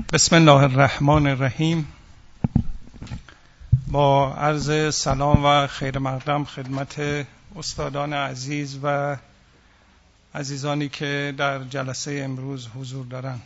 بسم الله الرحمن الرحیم. با عرض سلام و خیر مقدم خدمت استادان عزیز و عزیزانی که در جلسه امروز حضور دارند.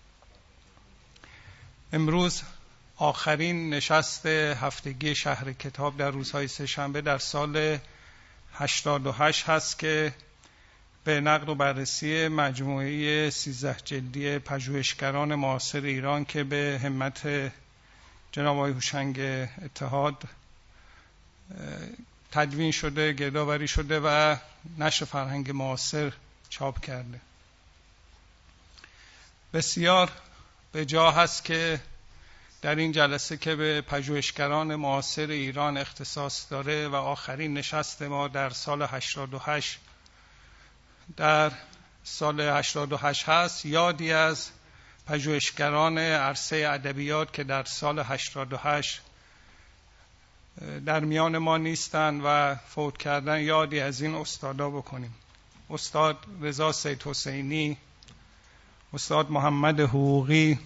امروز آخرین نشست هفتگی شهر کتاب در روزهای سه‌شنبه در سال 88 هست که به نقد و بررسی مجموعه 13 جلدی پژوهشگران معاصر ایران که به همت جناب آقای هوشنگ اتحاد تدوین شده، گردآوری شده و نشر فرهنگ معاصر چاپ کرده. بسیار به جا هست که در این جلسه که به پژوهشگران معاصر ایران اختصاص داره و آخرین نشست ما در سال 88 در سال 88 هست، یادی از پژوهشگران عرصه ادبیات که در سال 88 در میان ما نیستند و فوت کردن، یادی از این استادا بکنیم. استاد رضا سیدحسینی، استاد محمد حقوقی،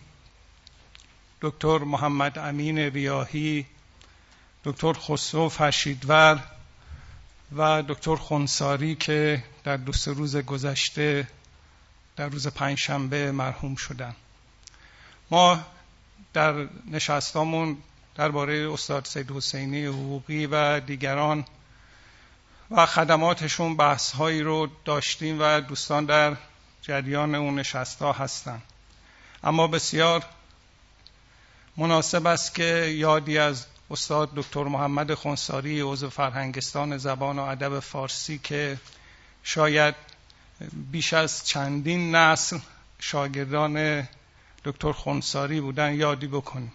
دکتر محمد امین ریاحی، دکتر خسرو فرشیدور و دکتر خنثاری که در 2 روز گذشته در روز پنجشنبه مرحوم شدن. ما در نشستامون درباره استاد سیدحسینی حقوقی و دیگران و خدماتشون بحث‌هایی رو داشتیم و دوستان در جریان اون نشست‌ها هستن. اما بسیار مناسب است که یادی از استاد دکتر محمد خنثاری، عضو فرهنگستان زبان و ادب فارسی که شاید بیش از چندین نسل شاگردان دکتر خنثاری بودن، یادی بکنیم.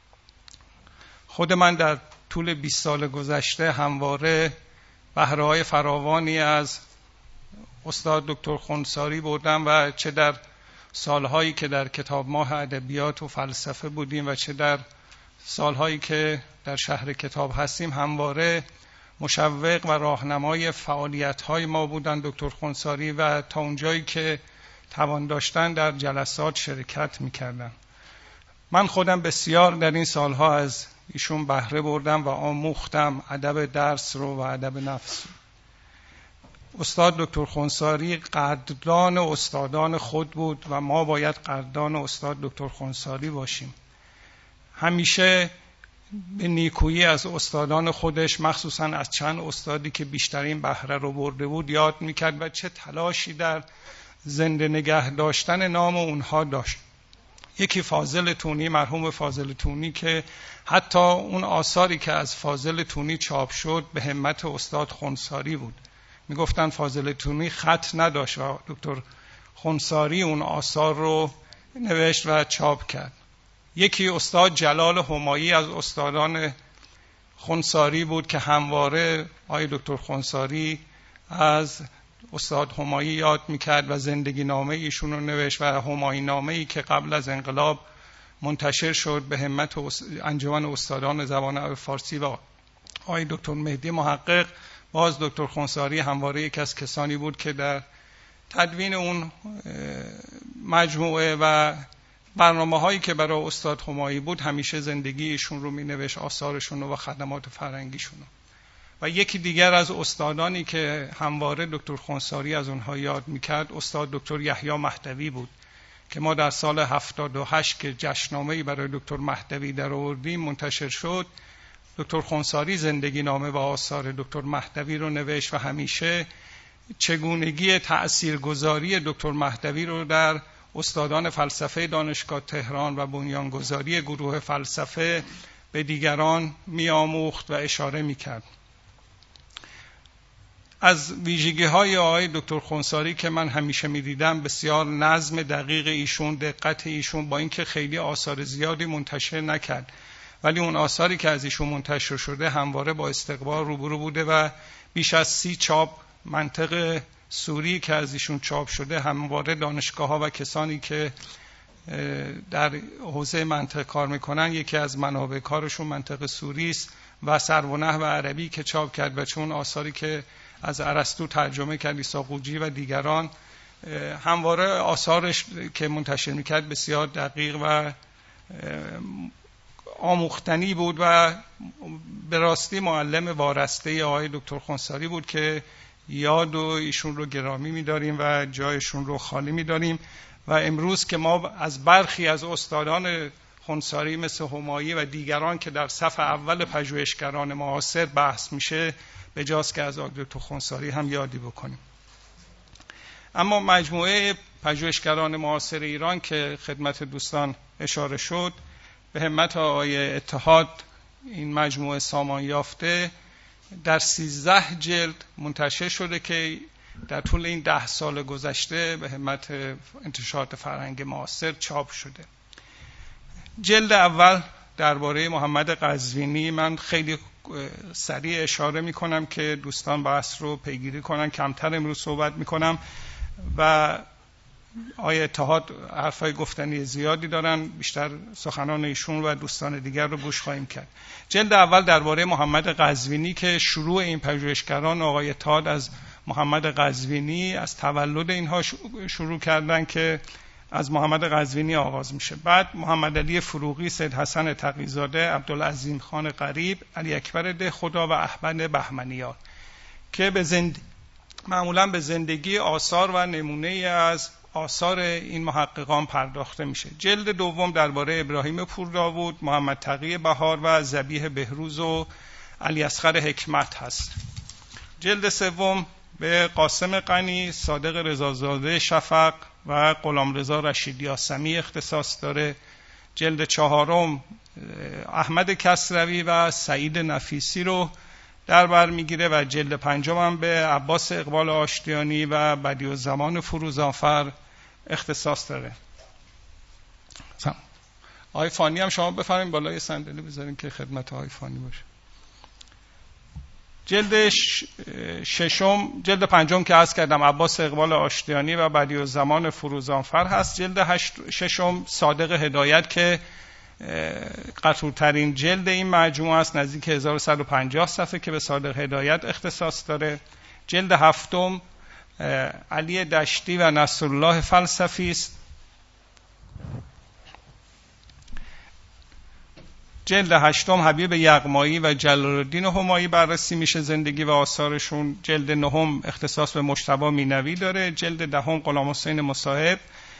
خود من در طول 20 سال گذشته همواره بهره‌های فراوانی از استاد دکتر خنثاری بردم و چه در سالهایی که در کتاب ماه ادبیات و فلسفه بودیم و چه در سالهایی که در شهر کتاب هستیم، همواره مشوق و راهنمای فعالیت‌های ما بودن دکتر خنثاری و تا اونجایی که توان داشتن در جلسات شرکت می‌کردن. من خودم بسیار در این سالها از ایشون بهره بردم و آموختم ادب درس رو و ادب نفس رو. استاد دکتر خنثاری قدردان استادان خود بود و ما باید قدردان استاد دکتر خنثاری باشیم. همیشه به نیکویی از استادان خودش، مخصوصا از چند استادی که بیشترین بهره رو برده بود، یاد میکرد و چه تلاشی در زنده نگه داشتن نام اونها داشت. یکی فاضل تونی، مرحوم فاضل تونی، که حتی اون آثاری که از فاضل تونی چاپ شد به همت استاد خنثاری بود. میگفتن فاضل تونی خط نداشت و دکتر خنثاری اون آثار رو نوشت و چاپ کرد. یکی استاد جلال همایی از استادان خنثاری بود که همواره آقای دکتر خنثاری از استاد همایی یاد میکرد و زندگی نامه ایشون رو نوشت و همایی نامه‌ای که قبل از انقلاب منتشر شد به همت انجمن استادان زبان فارسی و آقای دکتر مهدی محقق. باز دکتر خنثاری همواره یک از کسانی بود که در تدوین اون مجموعه و برنامه هایی که برای استاد همایی بود همیشه زندگیشون رو می نوشت، آثارشون رو و خدمات فرهنگیشون رو. و یکی دیگر از استادانی که همواره دکتر خنثاری از اونها یاد میکرد استاد دکتر یحیی مهدوی بود که ما در سال 78 که جشنامه‌ای برای دکتر مهدوی در آوردیم منتشر شد، دکتر خنثاری زندگی نامه و آثار دکتر مهدوی رو نوشت و همیشه چگونگی تأثیرگذاری دکتر مهدوی رو در استادان فلسفه دانشگاه تهران و بنیانگذاری گروه فلسفه به دیگران می‌آموخت و اشاره می‌کرد. از ویژگی‌های آقای دکتر خنثاری که من همیشه می‌دیدم، بسیار نظم دقیق ایشون، دقت ایشون، با اینکه خیلی آثار زیادی منتشر نکرد ولی اون آثاری که از ایشون منتشر شده همواره با استقبال روبرو بوده و بیش از 30 چاپ منطق سوری که از ایشون چاپ شده همواره دانشگاه‌ها و کسانی که در حوزه منطق کار میکنن، یکی از منابع کارشون منطق سوری است و سرو و نحو عربی که چاپ کرد و چون آثاری که از ارسطو ترجمه کرد ایساقوجی و دیگران، همواره آثارش که منتشر میکرد بسیار دقیق و آموختنی بود و به راستی معلم وارسته آقای دکتر خونساری بود که یاد و ایشون رو گرامی می‌داریم و جایشون رو خالی می‌داریم. و امروز که ما از برخی از استادان خونساری مثل همایی و دیگران که در صف اول پژوهشگران معاصر بحث میشه، به جاست که از آقای دکتر خونساری هم یادی بکنیم. اما مجموعه پژوهشگران معاصر ایران که خدمت دوستان اشاره شد، به همت آقای اتحاد این مجموعه سامان یافته در 13 جلد منتشر شده که در طول این 10 سال گذشته به همت انتشارات فرهنگ معاصر چاپ شده. جلد اول درباره محمد قزوینی، من خیلی سریع اشاره میکنم که دوستان بحث رو پیگیری کنن، کمتر امروز صحبت میکنم و آقای اتحاد حرفای گفتنی زیادی دارن، بیشتر سخنان ایشون و دوستان دیگر رو گوش خواهیم کرد. جلد اول درباره محمد قزوینی که شروع این پژوهشگران آقای اتحاد از محمد قزوینی، از تولد اینها شروع کردن که از محمد قزوینی آغاز میشه. بعد محمد علی فروغی، سید حسن تقی‌زاده، عبدالعظیم خان غریب، علی اکبر ده خدا و احمد بهمنیار که معمولا به زندگی، آثار و نمونه از آثار این محققان پرداخته میشه. جلد دوم درباره ابراهیم پورداوود، محمد تقی بهار و ذبیح بهروز و علی اصغر حکمت هست. جلد سوم به قاسم غنی، صادق رضازاده شفق و غلامرضا رشید یاسمی اختصاص داره. جلد چهارم احمد کسروی و سعید نفیسی رو در بر میگیره و جلد پنجم هم به عباس اقبال آشتیانی و بدیعالزمان فروزانفر اختصاص داره. آقای فانی هم شما بفرمایید بالای صندلی بذارین که خدمت آقای فانی باشه. جلد پنجم که عرض کردم عباس اقبال آشتیانی و بدیعالزمان فروزانفر هست. جلد ششم صادق هدایت که قطورترین جلد این مجموعه است، نزدیک 1150 صفحه که به صادق هدایت اختصاص داره. جلد هفتم علی دشتی و نصرالله فلسفی است. جلد هشتم حبیب یغمایی و جلال الدین همایی بررسی میشه زندگی و آثارشون. جلد نهم اختصاص به مجتبی مینوی داره. جلد دهم غلام حسین مصاحب،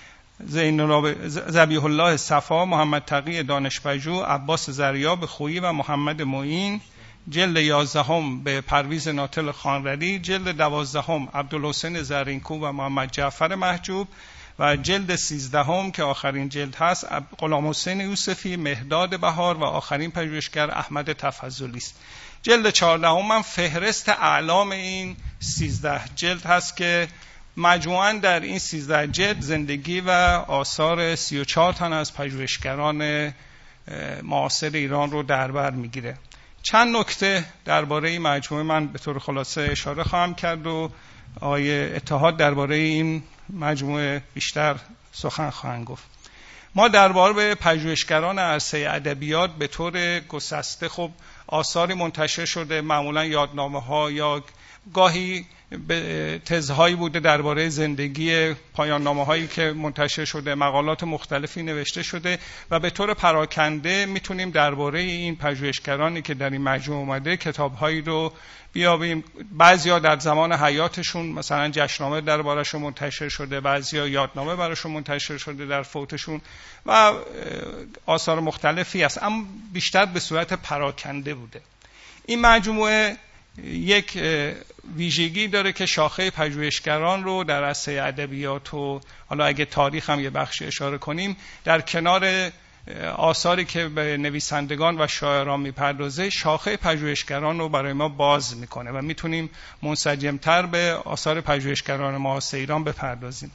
ذبیح الله صفا، محمد تقی دانشپژوه، عباس زریاب خویی و محمد معین. جلد 11 به پرویز ناطل خانرری. جلد 12 عبدالحسین زرینکو و محمد جعفر محجوب و جلد 13 که آخرین جلد هست غلام حسین یوسفی، مهداد بهار و آخرین پژوهشگر احمد تفضلی است. جلد 14 من فهرست اعلام این 13 جلد هست که مجموعاً در این 13 جلد زندگی و آثار 34 تن از پژوهشگران معاصر ایران رو در بر میگیره. چند نکته درباره این مجموعه من به طور خلاصه اشاره خواهم کرد و آقای اتحاد درباره این مجموعه بیشتر سخن خواهند گفت. ما درباره پژوهشگران عرصه ادبیات به طور گسسته خب آثاری منتشر شده، معمولا یادنامه‌ها یا گاهی تزهایی بوده درباره زندگی، پایان نامه‌هایی که منتشر شده، مقالات مختلفی نوشته شده و به طور پراکنده میتونیم درباره این پژوهشگرانی که در این مجموعه اومده کتاب‌هایی رو بیابیم. بعضیا در زمان حیاتشون مثلا جشنامه درباره‌شون منتشر شده، بعضیا یادنامه براشون منتشر شده در فوتشون و آثار مختلفی است، اما بیشتر به صورت پراکنده بوده. این مجموعه یک ویژگی داره که شاخه پژوهشگران رو در عرصه ادبیات و حالا اگه تاریخ هم یه بخش اشاره کنیم، در کنار آثاری که به نویسندگان و شاعران میپردازه، شاخه پژوهشگران رو برای ما باز میکنه و میتونیم منسجمتر به آثار پژوهشگران معاصر ایران بپردازیم.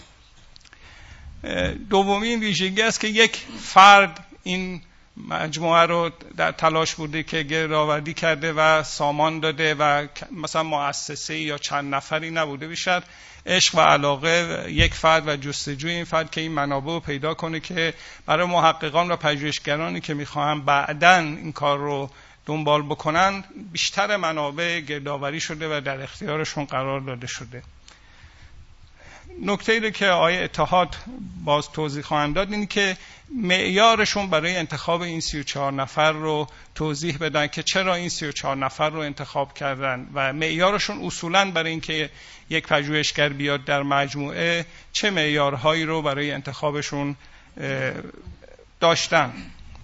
دومین ویژگی است که یک فرد این مجموعه رو در تلاش بوده که گردآوری کرده و سامان داده و مثلا مؤسسه یا چند نفری نبوده، بیشتر عشق و علاقه یک فرد و جستجوی این فرد که این منابع رو پیدا کنه که برای محققان و پژوهشگرانی که میخواهن بعداً این کار رو دنبال بکنن بیشتر منابع گردآوری شده و در اختیارشون قرار داده شده. نکته‌ای رو که آقای اتحاد باز توضیح خواهند داد اینه که معیارشون برای انتخاب این 34 نفر رو توضیح بدن که چرا این 34 نفر رو انتخاب کردن و معیارشون اصولاً برای اینکه یک پژوهشگر بیاد در مجموعه چه معیارهایی رو برای انتخابشون داشتن.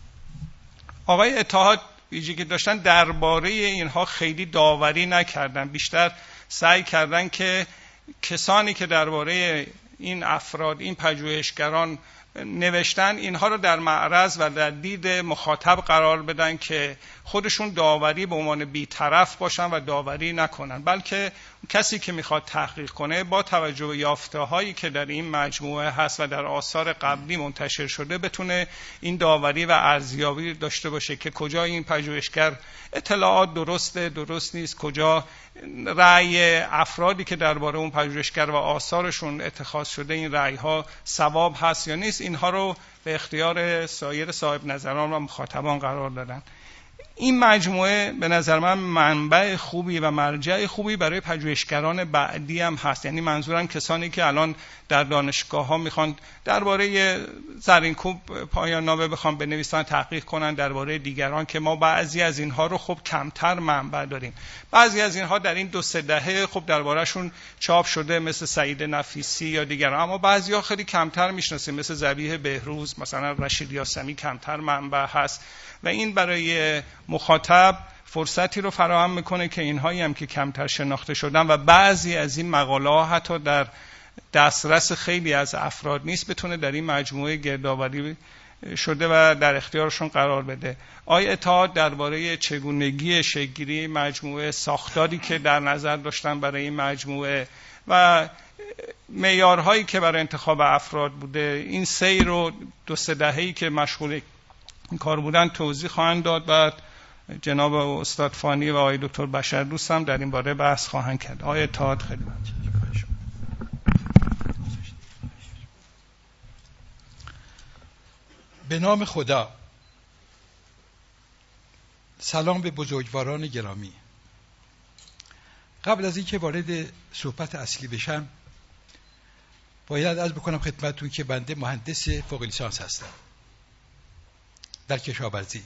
آقای اتحاد ویژگی داشتن درباره اینها خیلی داوری نکردن، بیشتر سعی کردن که کسانی که درباره این افراد، این پژوهشگران نوشتن اینها رو در معرض و در دید مخاطب قرار بدن که خودشون داوری به عنوان بی‌طرف باشن و داوری نکنن، بلکه کسی که میخواد تحقیق کنه با توجه به یافته‌هایی که در این مجموعه هست و در آثار قبلی منتشر شده بتونه این داوری و ارزیابی داشته باشه که کجا این پژوهشگر اطلاعات درسته، درست نیست، کجا رأی افرادی که درباره اون پژوهشگر و آثارشون اتخاذ شده این رأی‌ها صواب هست یا نیست. اینها رو به اختیار سایر صاحب نظران و مخاطبان قرار دادن. این مجموعه به نظر من منبع خوبی و مرجع خوبی برای پژوهشگران بعدی هم هست. یعنی منظورم کسانی که الان در دانشگاه ها میخوان درباره زرینکوب پایان نامه بخوان بنویسن، تحقیق کنن درباره دیگران، که ما بعضی از اینها رو خب کمتر منبع داریم. بعضی از اینها در این 2-3 دهه خب دربارهشون چاپ شده، مثل سعید نفیسی یا دیگران، اما بعضی‌ها خیلی کمتر میشناسیم، مثل ذبیح بهروز، مثلا رشید یاسمی کمتر منبع هست و این برای مخاطب فرصتی رو فراهم میکنه که اینهایی هم که کمتر شناخته شدن و بعضی از این مقاله ها حتی در دسترس خیلی از افراد نیست، بتونه در این مجموعه گردآوری شده و در اختیارشون قرار بده. آقای اتحاد درباره چگونگی شکل‌گیری مجموعه، ساختاری که در نظر داشتن برای این مجموعه و معیارهایی که برای انتخاب افراد بوده، این سیر رو 2-3 دهه‌ای که مشغول این کار بودن توضیح خواهند داد. بعد جناب استاد فانی و آقای دکتر بشردوست هم در این باره بحث خواهند کرد. آقای اتحاد خیلی به نام خدا. سلام به بزرگواران گرامی. قبل از اینکه وارد صحبت اصلی بشم باید عرض بکنم خدمتتون که بنده مهندس فوق لیسانس هستم در کشاورزی.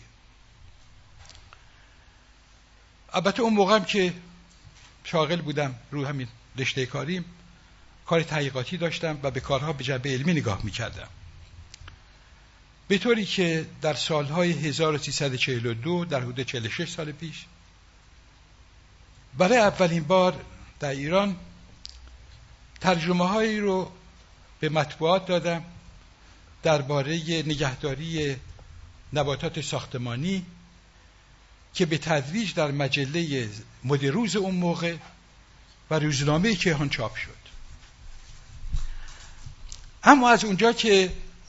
البته اون موقعم که شاغل بودم رو همین رشته کاریم، کار تحقیقاتی داشتم و به کارها به جنبه علمی نگاه می‌کردم، به طوری که در سالهای 1342 در حدود 46 سال پیش برای اولین بار در ایران ترجمه هایی رو به مطبوعات دادم درباره نگهداری نباتات ساختمانی که به تدریج در مجله مدروز اون موقع و روزنامه کیهان چاپ شد. اما از اونجا که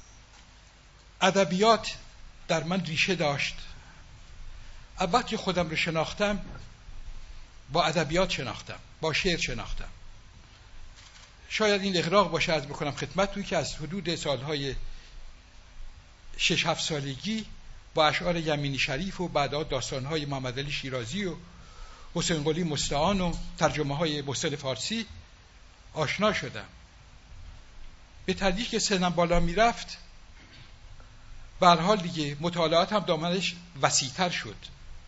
ادبیات در من ریشه داشت، وقتی خودم رو شناختم با ادبیات شناختم، با شعر شناختم. شاید این اغراق باشه از بکنم خدمتتون که از حدود سالهای 6-7 سالگی با اشعار یمینی شریف و بعدها داستانهای محمد علی شیرازی و حسین قلی مستعان و ترجمه های محسن فارسی آشنا شدم. به تدریج که سنم بالا میرفت به هر حال دیگه مطالعات هم دامنش وسیع‌تر شد،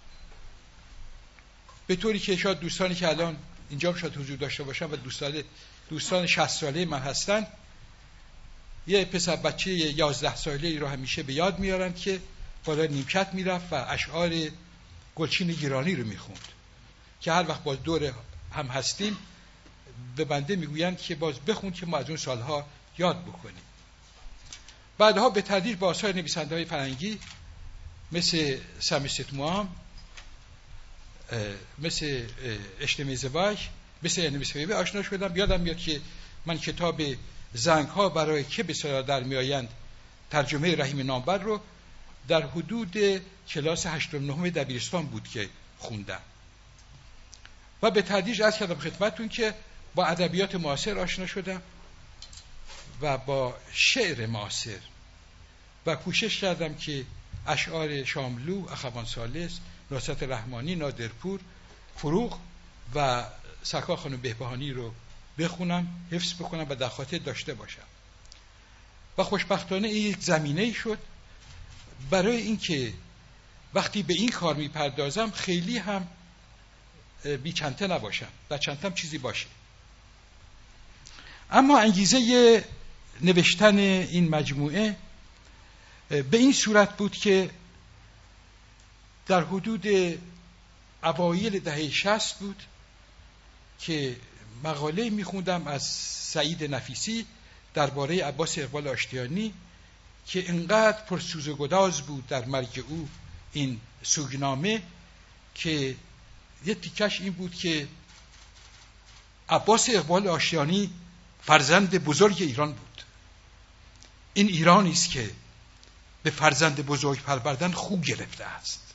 به طوری که شاید دوستانی که الان اینجا شاید حضور داشته باشن و دوستان 60 ساله من هستن، یه پسر بچه 11 ساله‌ای رو همیشه به یاد میارن که بالا نیمکت میرفت و اشعار گلچین گیرانی رو میخوند که هر وقت باز دور هم هستیم به بنده میگوین که باز بخون که ما از اون سالها یاد بکنیم. بعدها به تدریج با آثار نویسنده‌های فرنگی مثل سمی ستموام، مثل اشتمی زواج، مثل انمیسفیبه آشنا شدم. یادم میاد که من کتاب زنگ‌ها برای که به صدا در میآیند ترجمه رحیم نامبر رو در حدود کلاس 8 و 9 دبیرستان بود که خوندم و به تدریج عرض کردم خدمتتون که با ادبیات معاصر آشنا شدم و با شعر معاصر و کوشش کردم که اشعار شاملو، اخوان ثالث، نصرت رحمانی، نادرپور، فروغ و سرکار خانم بهبهانی رو بخونم، حفظ بکنم و در خاطر داشته باشم. و خوشبختانه این یک زمینه‌ای شد برای اینکه وقتی به این کار میپردازم خیلی هم بی‌چنته نباشم، در چنتم چیزی باشه. اما انگیزه نوشتن این مجموعه به این صورت بود که در حدود اوایل دهه 60 بود که مقاله میخوندم از سعید نفیسی درباره عباس اقبال آشتیانی که انقدر پرسوز و گداز بود در مرگ او این سوگنامه که یه تیکش این بود که عباس اقبال آشتیانی فرزند بزرگ ایران بود. این ایرانی است که به فرزند بزرگ پروردن خوب گرفته است.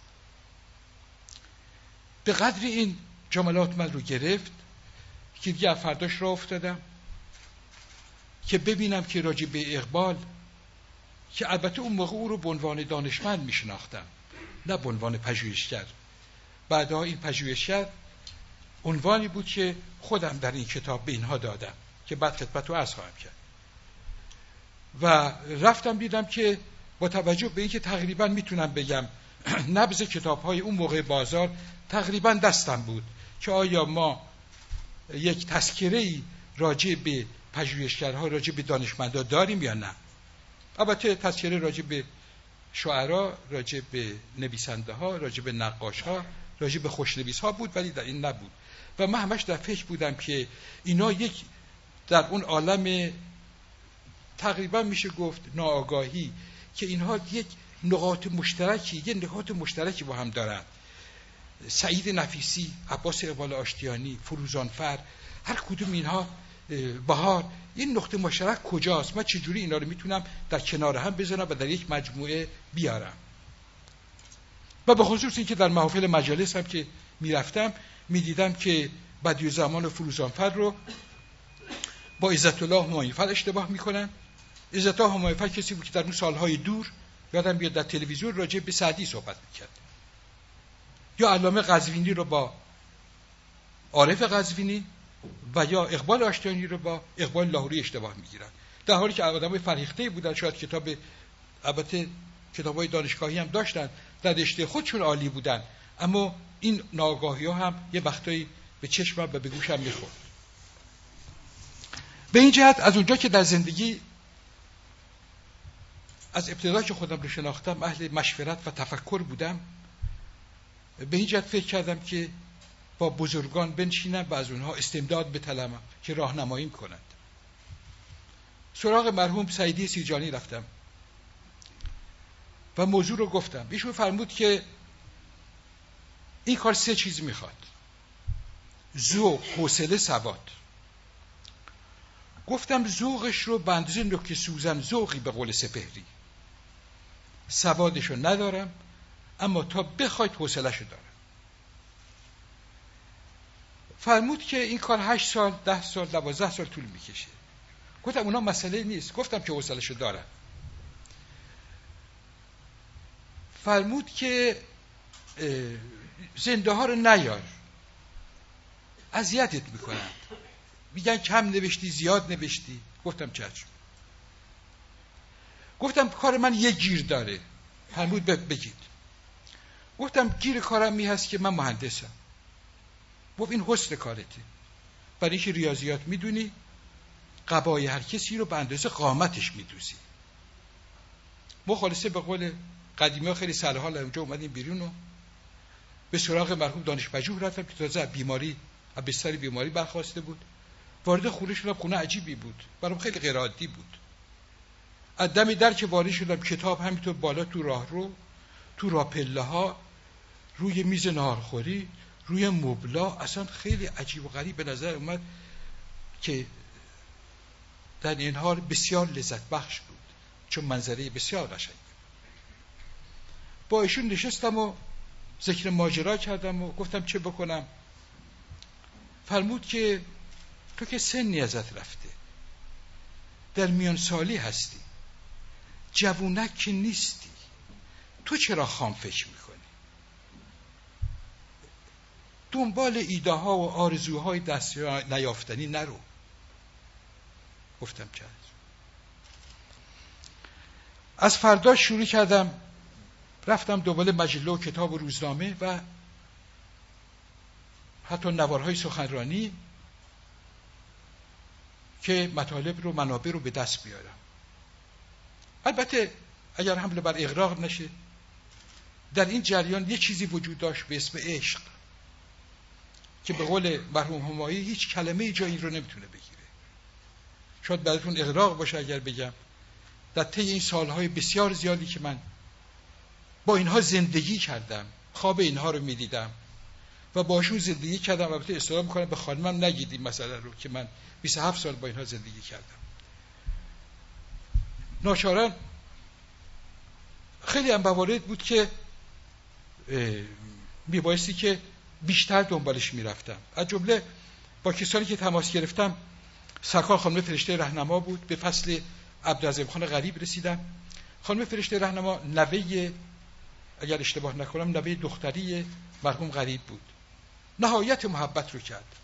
به قدر این جملات من رو گرفت که دیگه فرداش را افتادم که ببینم که راجع به اقبال، که البته اون موقع او رو به عنوان دانشمند میشناختم نه به عنوان پژوهشگر، بعدها این پژوهشگر عنوانی بود که خودم در این کتاب به اینها دادم که بعد خدمت رو عرض خواهم کرد. و رفتم دیدم که با توجه به اینکه تقریبا میتونم بگم نبض کتاب‌های اون موقع بازار تقریبا دستم بود که آیا ما یک تذکره‌ای راجع به پژوهشگرها، راجع به دانشمندان داریم یا نه. البته تذکره راجع به شعرا، راجع به نویسنده ها، راجع به نقاش ها، راجع به خوشنویس ها بود، ولی در این نبود. و من همش در فکر بودم که اینا یک در اون عالم تقریبا میشه گفت ناآگاهی که اینها یک نقاط مشترکی با هم دارن. سعید نفیسی، عباس اقبال آشتیانی، فروزانفر، هر کدوم اینها، بهار، این نقطه مشترک کجاست؟ من چجوری اینا رو میتونم در کنار هم بذارم و در یک مجموعه بیارم؟ و به خصوص این که در محافل مجالس هم که میرفتم میدیدم که بدیعالزمان و فروزانفر رو با عزت الله همایونفر اشتباه میکنن. عزت الله همایونفر کسی بود که در اون سالهای دور یادم بیاد در تلویزیون راجع به سعدی صحبت میکرد، یا علامه قزوینی رو با عارف قزوینی و یا اقبال آشتیانی رو با اقبال لاهوری اشتباه میگیرن، در حالی که آدمای فرهیخته بودن. شاید کتاب، البته کتابای دانشگاهی هم داشتن، در رشته خودشون عالی بودن، اما این ناآگاهی‌ها هم یه وقتایی به چشمم و به گوشم میخورد. به این جهت از اونجا که در زندگی از ابتدا که خودم رو شناختم اهل مشورت و تفکر بودم، به این جهت فکر کردم که با بزرگان بنشینم و از اونها استمداد بطلبم که راهنماییم کنند. سراغ مرحوم سعیدی سیرجانی رفتم و موضوع رو گفتم. ایشون فرمود که این کار 3 چیز میخواد: ذوق، حوصله، سواد. گفتم ذوقش رو به اندازه نوک سوزن ذوقی به قول سپهری، سوادش رو ندارم، اما تا بخواید حوصله‌ش رو دارم. فرمود که این کار 8 سال، 10 سال، 12 سال طول میکشه. گفتم اونا مسئله نیست، گفتم که حوصله‌ش رو دارم. فرمود که زنده ها رو نیار، اذیتت میکنن، میگن کم نوشتی زیاد نوشتی. گفتم چشم. گفتم کار من یه گیر داره. فرمود بگید. گفتم گیر کارم می هست که من مهندسم. گفت این حسن کارته، برای اینکه ریاضیات میدونی، قبای هر کسی رو به اندازه قامتش میدوزی. مخالصه به قول قدیمی ها خیلی سرحال اونجا اومدیم بیرون و به سراغ مرحوم دانش پژوه رفتم که تازه بیماری، از بستر بیماری برخاسته بود. وارد خونه شدم، خونه عجیبی بود، برام خیلی غیر عادی بود. از دم در که وارد شدم کتاب همینطور بالا تو راهرو، تو راه پله ها، روی میز ناهارخوری، روی مبلا، اصلا خیلی عجیب و غریب به نظر اومد که در این حال بسیار لذت بخش بود، چون منظره بسیار قشنگ. با ایشون نشستم و ذکر ماجرا کردم و گفتم چه بکنم. فرمود که تو که سنی ازت رفته، در میان سالی هستی، جوونک که نیستی، تو چرا خام فکر میکنی؟ دنبال ایده ها و آرزوهای دست نیافتنی نرو. گفتم چشم. از فردا شروع کردم رفتم دنبال مجله و کتاب و روزنامه و حتی نوارهای سخنرانی که مطالب رو منابع رو به دست بیارم. البته اگر حمله بر اغراق نشه، در این جریان یه چیزی وجود داشت به اسم عشق که به قول مرحوم همایی هیچ کلمه جایی رو نمیتونه بگیره. شاید براتون اغراق باشه اگر بگم در طی این سالهای بسیار زیادی که من با اینها زندگی کردم، خواب اینها رو میدیدم و باشون زندگی کردم. البته اصرار میکنم به خانمم نگید این مسئله رو که من 27 سال با اینها زندگی کردم. ناچارن خیلی هم موارد بود که میبایستی که بیشتر دنبالش میرفتم. از جمله با کسانی که تماس گرفتم سرکار خانم فرشته رهنما بود. به فصل عبدالعظیم خان غریب رسیدم. خانم فرشته رهنما نوه، اگر اشتباه نکنم نوه دختری مرحوم غریب بود. نهایت محبت رو کرد.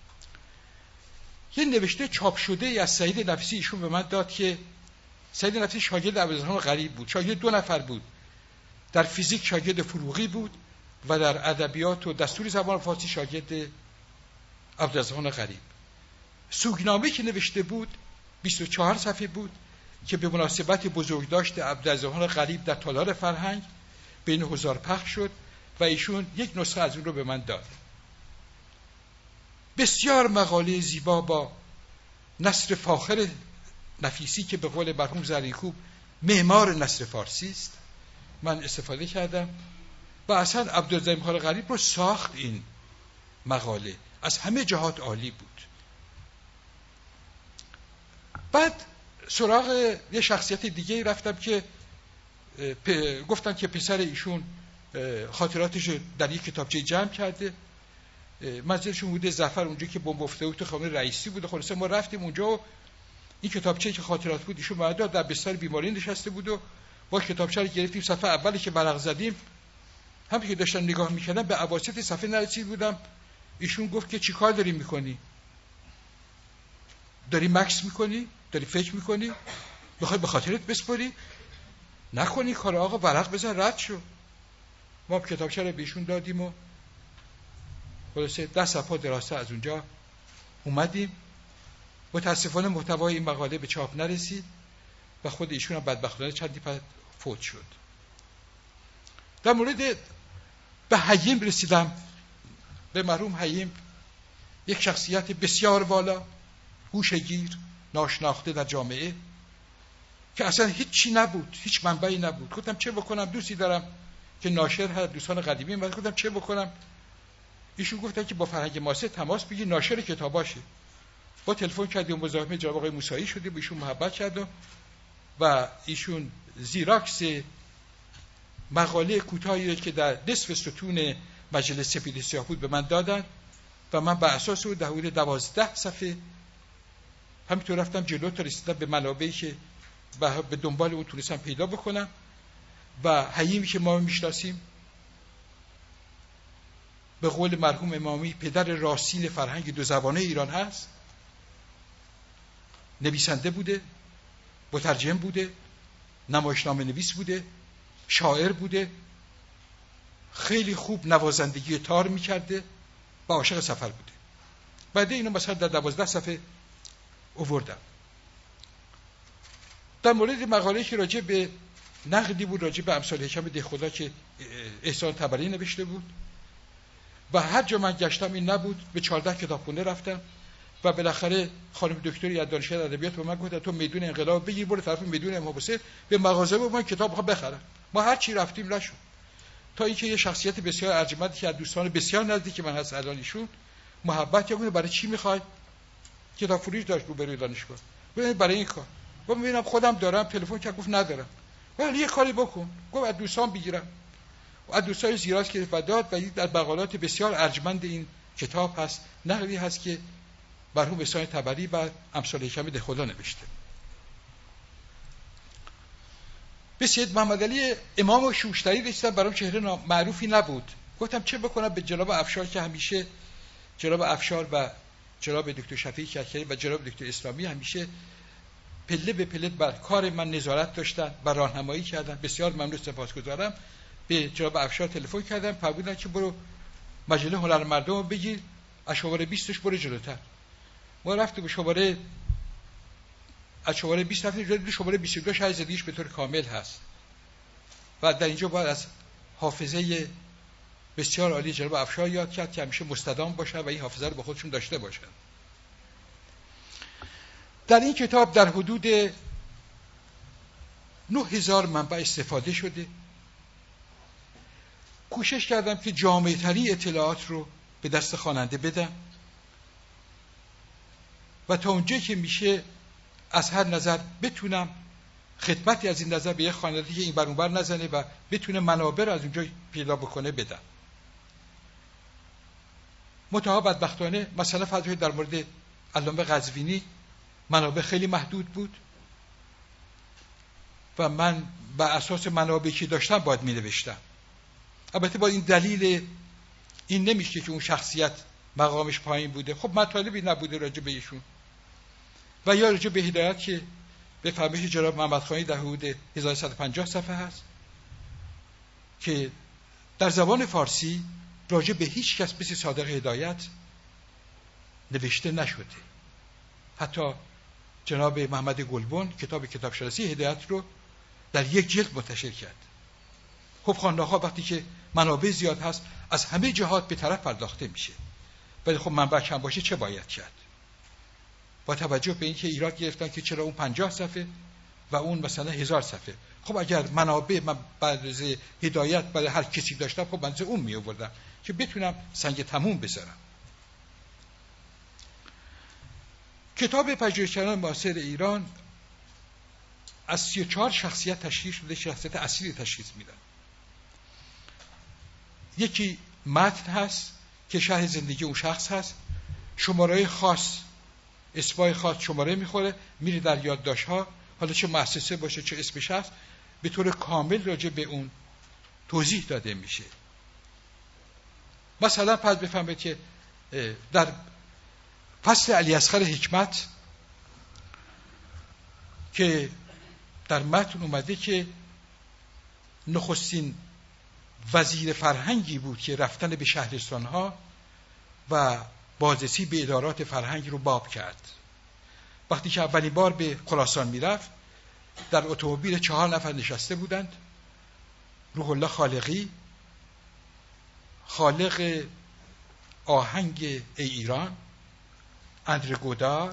یه نوشته چاپ شده ای از سعید نفیسی ایشون به من داد که سعید نفیسی شاگرد عبدالعظیم خان غریب بود. شاگرد 2 نفر بود. در فیزیک شاگرد فروغی بود و در ادبیات و دستور زبان فارسی شاگرد عبدالعظیم خان غریب. سوگنامه که نوشته بود 24 صفحه بود که به مناسبت بزرگداشت عبدالعظیم خان غریب در تالار فرهنگ بین حضار پخش شد و ایشون یک نسخه از اون رو به من داد. بسیار مقاله زیبا با نثر فاخر نفیسی که به قول مرحوم زرینکوب معمار نثر فارسی است من استفاده کردم و اصلا عبدالعظیم خان غریب رو ساخت. این مقاله از همه جهات عالی بود. بعد سراغ یه شخصیت دیگه رفتم که گفتن که پسر ایشون خاطراتش در یک کتابچه جمع کرده. منزلشون بوده ظفر، اونجا که بمب افتاده بود تو خانه رئیسی بوده. خلاصه ما رفتیم اونجا و این کتابچه‌ای که خاطرات بود ایشون بعدا در بستر بیماری نشسته بود و با کتابچه رو گرفتیم. صفحه اولی که ورق زدیم همین که داشتن نگاه می‌کردم به اواسط صفحه نرسید بودم. ایشون گفت که چیکار داری می‌کنی؟ داری مکس می‌کنی؟ داری فکر می‌کنی؟ می‌خوای به خاطرت بسپاری؟ نکنی کار آقا، ورق بزن رد شو. ما کتابچه رو بهشون دادیم و خلاصه 10 صفحه دراسته از اونجا اومدیم. متاسفانه محتوای این مقاله به چاپ نرسید و خود ایشون هم بدبختانه چندی بعد فوت شد. در مورد به حییم رسیدم. به مرحوم حییم، یک شخصیت بسیار والا، گوشه‌گیر، ناشناخته در جامعه که اصلا هیچی نبود، هیچ منبعی نبود. گفتم چه بکنم؟ دوستی دارم که ناشر هست، دوستان قدیمی من. گفتم چه بکنم؟ ایشون گفتن که با فرهنگ معاصر تماس بگیر، ناشر کتاباشه. با تلفن کردیم، مزاحم جناب آقای موسایی شدیم، با ایشون محبت کردم و ایشون زیراکس مقاله کوتاهی که در نصف ستون مجله سپید سیاه بود به من دادن و من بر اساس اون در حدود 12 صفحه همینطور رفتم جلو تا رسیدم به منابعی که به دنبال اون تونستم پیدا بکنم. و حییمی که ما میشناسیم به قول مرحوم امامی پدر راسین فرهنگ 2 زبانه ایران هست. نویسنده بوده، مترجم بوده، نمایشنامه نویس بوده، شاعر بوده، خیلی خوب نوازندگی تار میکرده و عاشق سفر بوده. بعد اینو مثلا در 12 صفحه آوردم. در مورد مقاله‌ای که راجع به نقدی بود راجع به امثال هشام دهخدا که احسان طبری نوشته بود و هر جا من گشتم این نبود. به 14 کتابخونه رفتم و بالاخره خانم دکتری از دانشگاه ادبیات به من گفت تو میدون انقلاب بگیر برو طرف میدون امام حسین به مغازه با من کتاب بخوام بخرم. ما هر چی رفتیم نشد تا اینکه یه شخصیت بسیار ارجمندی که از دوستان بسیار نزدیک من هست الان ایشون محبت یه برای چی میخوای؟ کتاب فروش داشت روبروی دانشگاه. ببین برای این کار. گفتم ببینم خودم دارم. تلفن کرد گفت ندارم. ولی یه کاری بکن. گفت از دوستان بگیرم. و از دوستای زیراز که داد و در مقالات بسیار ارجمند این کتاب هست نقلی هست که مرحوم احسان طبری و امثال هشام دهخدا نوشته. به سید محمد علی امام شوشتری رسیدم. برام چهره معروفی نبود. گفتم چه بکنم؟ به جناب افشار که همیشه جناب افشار و جناب دکتر شفیعی کرکری و جناب دکتر اسلامی همیشه پله به پله بر کار من نظارت داشتن و راهنمایی کردن. بسیار ممنون، سپاسگزارم. به جناب افشار تلفن کردم، فرمودن که برو مجله هنرمندم رو بگیر، از شماره 20 برو جلوتر. ما رفتیم به شماره، از شماره 20 رفتیم جلوی شماره 22 شاید زدیش به طور کامل هست و در اینجا باید از حافظه بسیار عالی جناب افشار یاد کرد که همیشه مستدام باشه و این حافظه رو با خودشون داشته باشن. در این کتاب در حدود 9000 منبع استفاده شده. کوشش کردم که جامع‌ترین اطلاعات رو به دست خواننده بدم و تا اونجایی که میشه از هر نظر بتونم خدمتی از این نظر به یک خواننده که این بر اون بر نزنه و بتونه منابع رو از اونجا پیدا بکنه بدم. منتها بدبختانه مثلا فرض در مورد علامه قزوینی منابع خیلی محدود بود و من بر اساس منابعی که داشتم باید می نوشتم. البته با این دلیل این نمیشه که اون شخصیت مقامش پایین بوده، خب مطالبی نبوده راجع به ایشون، و یا راجع به هدایت که به فرمایش جناب محمدخانی در حدود 1150 صفحه هست که در زبان فارسی راجع به هیچ کس مثل صادق هدایت نوشته نشده. حتی جناب محمد گلبن کتاب شناسی هدایت رو در یک جلد منتشر کرد. خب خوانده‌ها وقتی که منابع زیاد هست از همه جهات به طرف پرداخته میشه، ولی خب منبع کم باشه چه باید کرد؟ با توجه به اینکه ایراد گرفتن که چرا اون 50 صفحه و اون مثلا 1000 صفحه. خب اگر منابع من بعد از هدایت برای هر کسی داشتم، خب من اون می آوردم که بتونم سنگ تموم بذارم. کتاب پژوهشگران معاصر ایران از 34 شخصیت تشکیل شده، شخصیت اصلی تشخیص میدن. یکی متن هست که شرح زندگی اون شخص هست، شماره خاص، اسمای خاص شماره میخوره، میره در یادداشت‌ها، حالا چه مؤسسه باشه چه اسم شخص، به طور کامل راجع به اون توضیح داده میشه. مثلا پس بفهمید که در فصل علیاصغر حکمت که در متن اومده که نخستین وزیر فرهنگی بود که رفتن به شهرستانها و بازرسی به ادارات فرهنگ رو باب کرد. وقتی که اولین بار به خراسان میرفت، در اتومبیل 4 نفر نشسته بودند: روح الله خالقی، خالق آهنگ ای ایران، اندره گودار،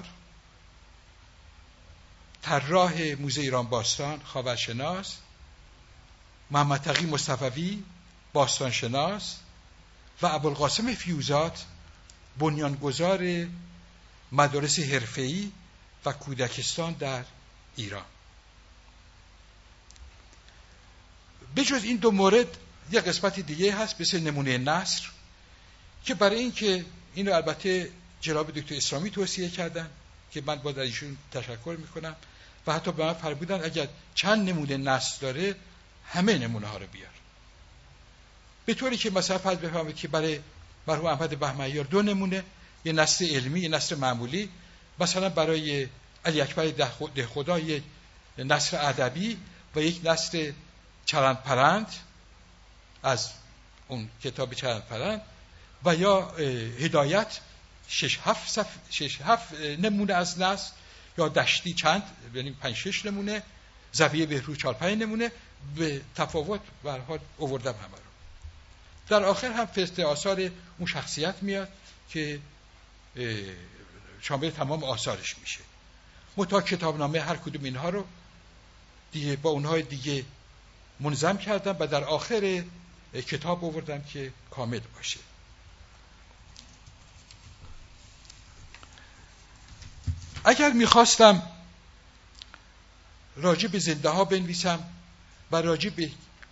طراح موزه ایران باستان خاورشناس، محمد تقی مصطفوی باستانشناس و ابوالقاسم فیوزات بنیانگذار مدارس حرفه‌ای و کودکستان در ایران. بجز این دو مورد یک قسمت دیگه هست مثل نمونه نصر که برای این که اینو البته جناب دکتر اسلامی توصیه کردن که من با در ایشون تشکر میکنم و حتی به من فرمودن اگر چند نمونه نصر داره همه نمونه ها رو بیار، به طوری که مثلا فرض بفهمید که برای مرحوم احمد بهمنیار 2 نمونه، یه نصر علمی یه نصر معمولی، مثلا برای علی اکبر دهخدا یک نصر ادبی و یک نصر چرند پرند از اون کتاب چرند پرند، و یا هدایت 6-7 نمونه از نصر، یا دشتی چند، یعنی 5-6 نمونه، زاویه بهروز 4-5 نمونه، به تفاوت به هر حال آوردم همه رو. در آخر هم فهرست آثار اون شخصیت میاد که شامل تمام آثارش میشه. متا کتابنامه هر کدوم اینها رو دیگه با اونهای دیگه منظم کردم و در آخر کتاب آوردم که کامل باشه. اگر میخواستم راجع به زنده ها بنویسم و راجع به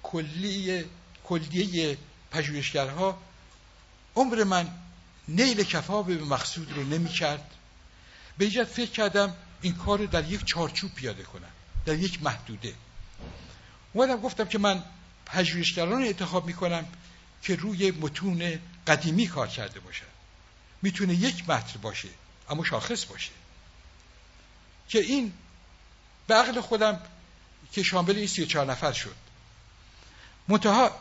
کلیه پژوهشگرها، عمر من نیل کفاف به مقصود رو نمی کرد. به ایجاد فکر کردم این کار رو در یک چارچوب پیاده کنم، در یک محدوده. اومدم گفتم که من پژوهشگران رو انتخاب میکنم که روی متون قدیمی کار کرده باشن. میتونه یک متن باشه اما شاخص باشه، که این به عقل خودم که شامل این 34 نفر شد. منتها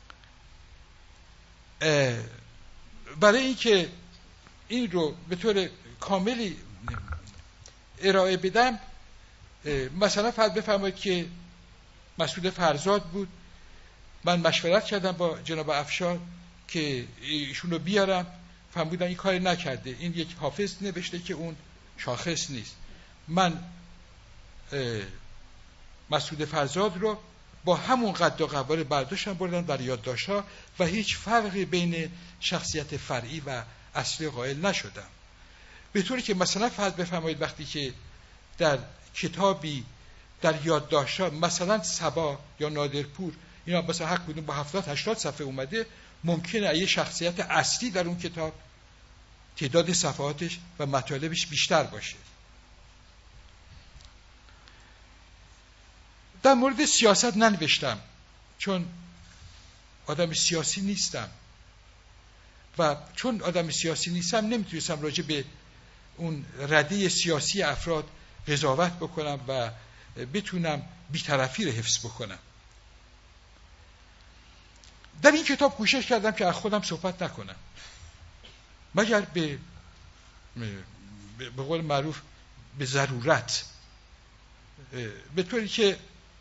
برای اینکه این رو به طور کاملی ارائه بدم، مثلا فرض بفرمایید که مسعود فرزاد بود، من مشورت کردم با جناب افشار که ایشون رو بیارم، فهمیدن این کاری نکرده، این یک حافظ نوشته که اون شاخص نیست. من مسعود فرزاد رو با همون قد و قواره برداشتم بردم در یادداشت‌ها و هیچ فرقی بین شخصیت فرعی و اصلی قائل نشدم. به طوری که مثلا فرض بفرمایید وقتی که در کتابی در یادداشت‌ها مثلا صبا یا نادرپور اینا مثلا هر کدوم با 70-80 صفحه اومده، ممکنه یه شخصیت اصلی در اون کتاب تعداد صفحاتش و مطالبش بیشتر باشه. در مورد سیاست ننوشتم چون آدم سیاسی نیستم و چون آدم سیاسی نیستم نمیتونستم راجع به اون رده سیاسی افراد قضاوت بکنم و بتونم بی‌طرفی رو حفظ بکنم. در این کتاب کوشش کردم که از خودم صحبت نکنم مگر به قول معروف به ضرورت، به طوری که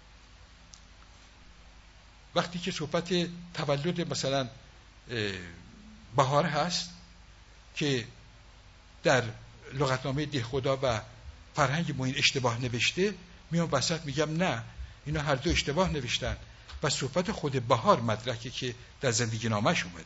وقتی که صحبت تولد مثلا بهار هست که در لغتنامه دهخدا و فرهنگ معین اشتباه نوشته، میام وسط میگم نه، اینا هر دو اشتباه نوشتن و صحبت خود بهار مدرکه که در زندگی نامش اومده.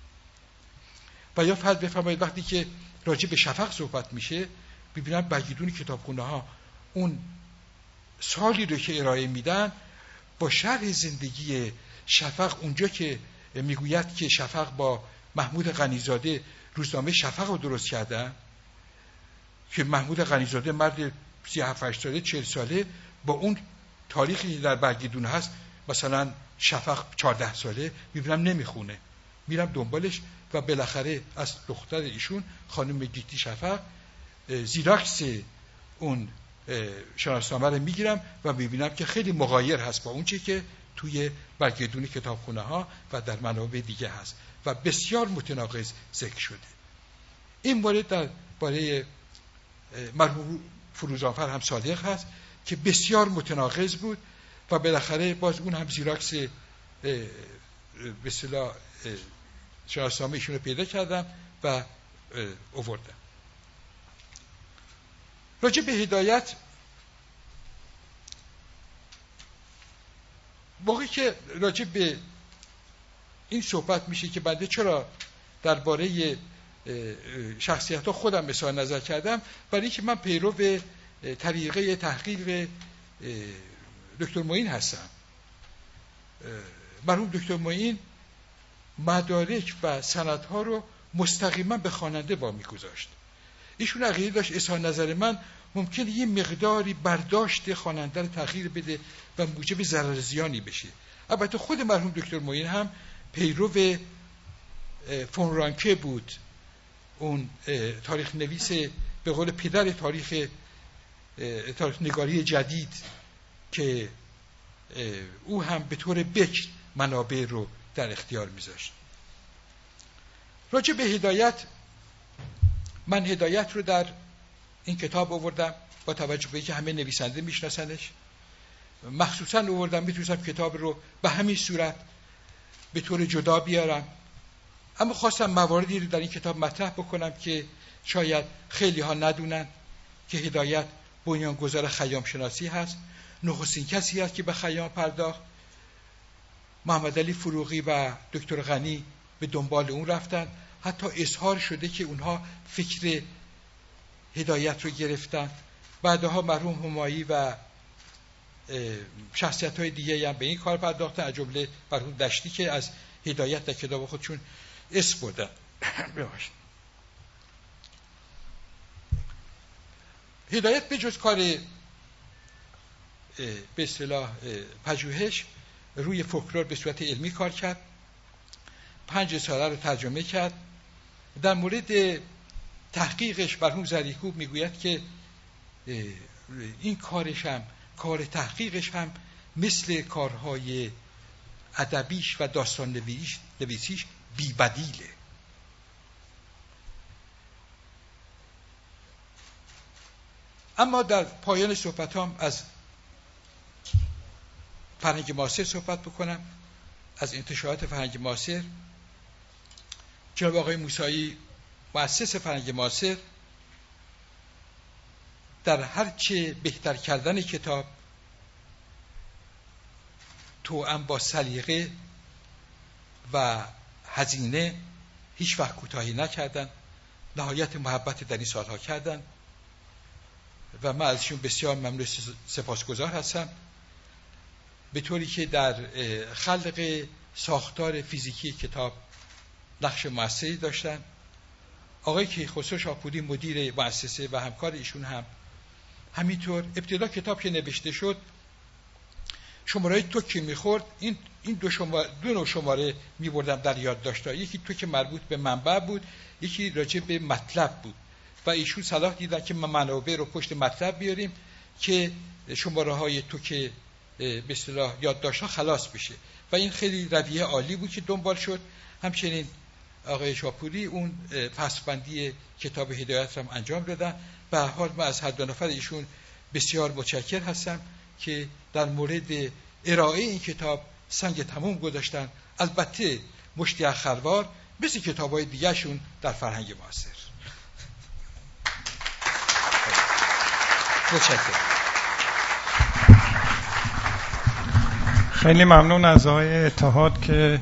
و یا فرض بفرمایید وقتی که راجع به شفق صحبت میشه، ببینم برگیدون کتابخونه ها اون سالی رو که ارائه میدن با شرح زندگی شفق، اونجا که میگوید که شفق با محمود غنیزاده روزنامه شفق رو درست کردن، که محمود غنیزاده مرد 37 ساله 40 ساله با اون تاریخی در برگیدون هست مثلا شفق 14 ساله، میبینم نمیخونه، میرم دنبالش و بالاخره از دختر ایشون خانم گیتی شفق زیراکس اون شناسنامه رو میگیرم و میبینم که خیلی مغایر هست با اون چی که توی برگردون کتابخونه ها و در منابع دیگه هست و بسیار متناقض ذکر شده. این مورد در باره مرحوم فروزآفر هم صادق هست که بسیار متناقض بود و بالاخره باز اون هم زیراکس به اصطلاح شناسنامه ایشون رو پیدا کردم و آوردم. راجع به هدایت، موقعی که راجع به این صحبت میشه که بنده چرا درباره شخصیت ها خودم اظهار نظر کردم، برای اینکه من پیرو طریقه تحقیق دکتر معین هستم. مرحوم دکتر معین مدارک و سندها رو مستقیما به خواننده وامی گذاشت. ایشون عقیده داشت اظهار نظر من ممکنه یه مقداری برداشت خواننده رو تغییر بده و موجب ضرر زیانی بشه. البته خود مرحوم دکتر معین هم پیرو فون رانکه بود، اون تاریخ نویس به قول پدر تاریخ نگاری جدید که او هم به طور بکر منابع رو در اختیار میذاشت. راجع به هدایت، من هدایت رو در این کتاب آوردم با توجه به اینکه همه نویسنده میشناسنش، مخصوصا آوردم میتونستم کتاب رو به همین صورت به طور جدا بیارم، اما خواستم مواردی رو در این کتاب مطرح بکنم که شاید خیلی ها ندونن که هدایت بنیانگذار خیام شناسی هست، نخستین کسی هست که به خیام پرداخت. محمد علی فروغی و دکتر غنی به دنبال اون رفتن، حتی اظهار شده که اونها فکر هدایت رو گرفتن. بعدها مرحوم همایی و شخصیت‌های دیگه هم به این کار پرداختن، از جمله مرحوم دشتی که از هدایت در کتاب خودشون اسم بردن. هدایت به جز کار به اصطلاح پژوهش روی فولکلور به صورت علمی کار کرد، 5 رساله رو ترجمه کرد. در مورد تحقیقش مرحوم زریکوب میگوید که این کارش هم کار تحقیقش هم مثل کارهای ادبیش و داستان نویسیش بی‌بدیله. اما در پایان صحبتام از فرهنگ معاصر صحبت بکنم، از انتشارات فرهنگ معاصر. جناب آقای موسایی مؤسس فرهنگ معاصر در هرچه بهتر کردن کتاب توأم با سلیقه و هزینه هیچ وقت کوتاهی نکردن، نهایت محبت در این سالها کردن و من ازشون بسیار ممنون سپاسگزار هستم. به طوری که در خلق ساختار فیزیکی کتاب نقش موثری داشتن. آقای کیخسرو شاپوری مدیر مؤسسه و همکار ایشون هم همینطور. ابتدا کتاب که نوشته شد شماره‌های توکی میخورد، این دو نوع شماره میبردم در یادداشت‌ها، یکی توک مربوط به منبع بود، یکی راجع به مطلب بود و ایشون صلاح دیدن که منابع رو پشت مطلب بیاریم که شماره‌های توک به اصطلاح یادداشت‌ها خلاص بشه و این خیلی رویه عالی بود که دنبال شد. همچنین آقای شاپوری اون پس‌بندی کتاب هدایت رو هم انجام دادن. به هر حال من از هر دو نفر ایشون بسیار متشکر هستم که در مورد ارائه این کتاب سنگ تموم گذاشتن، البته مشتی اخروار مثل کتاب‌های دیگه‌شون در فرهنگ معاصر. متشکرم. خیلی ممنون از آقای اتحاد که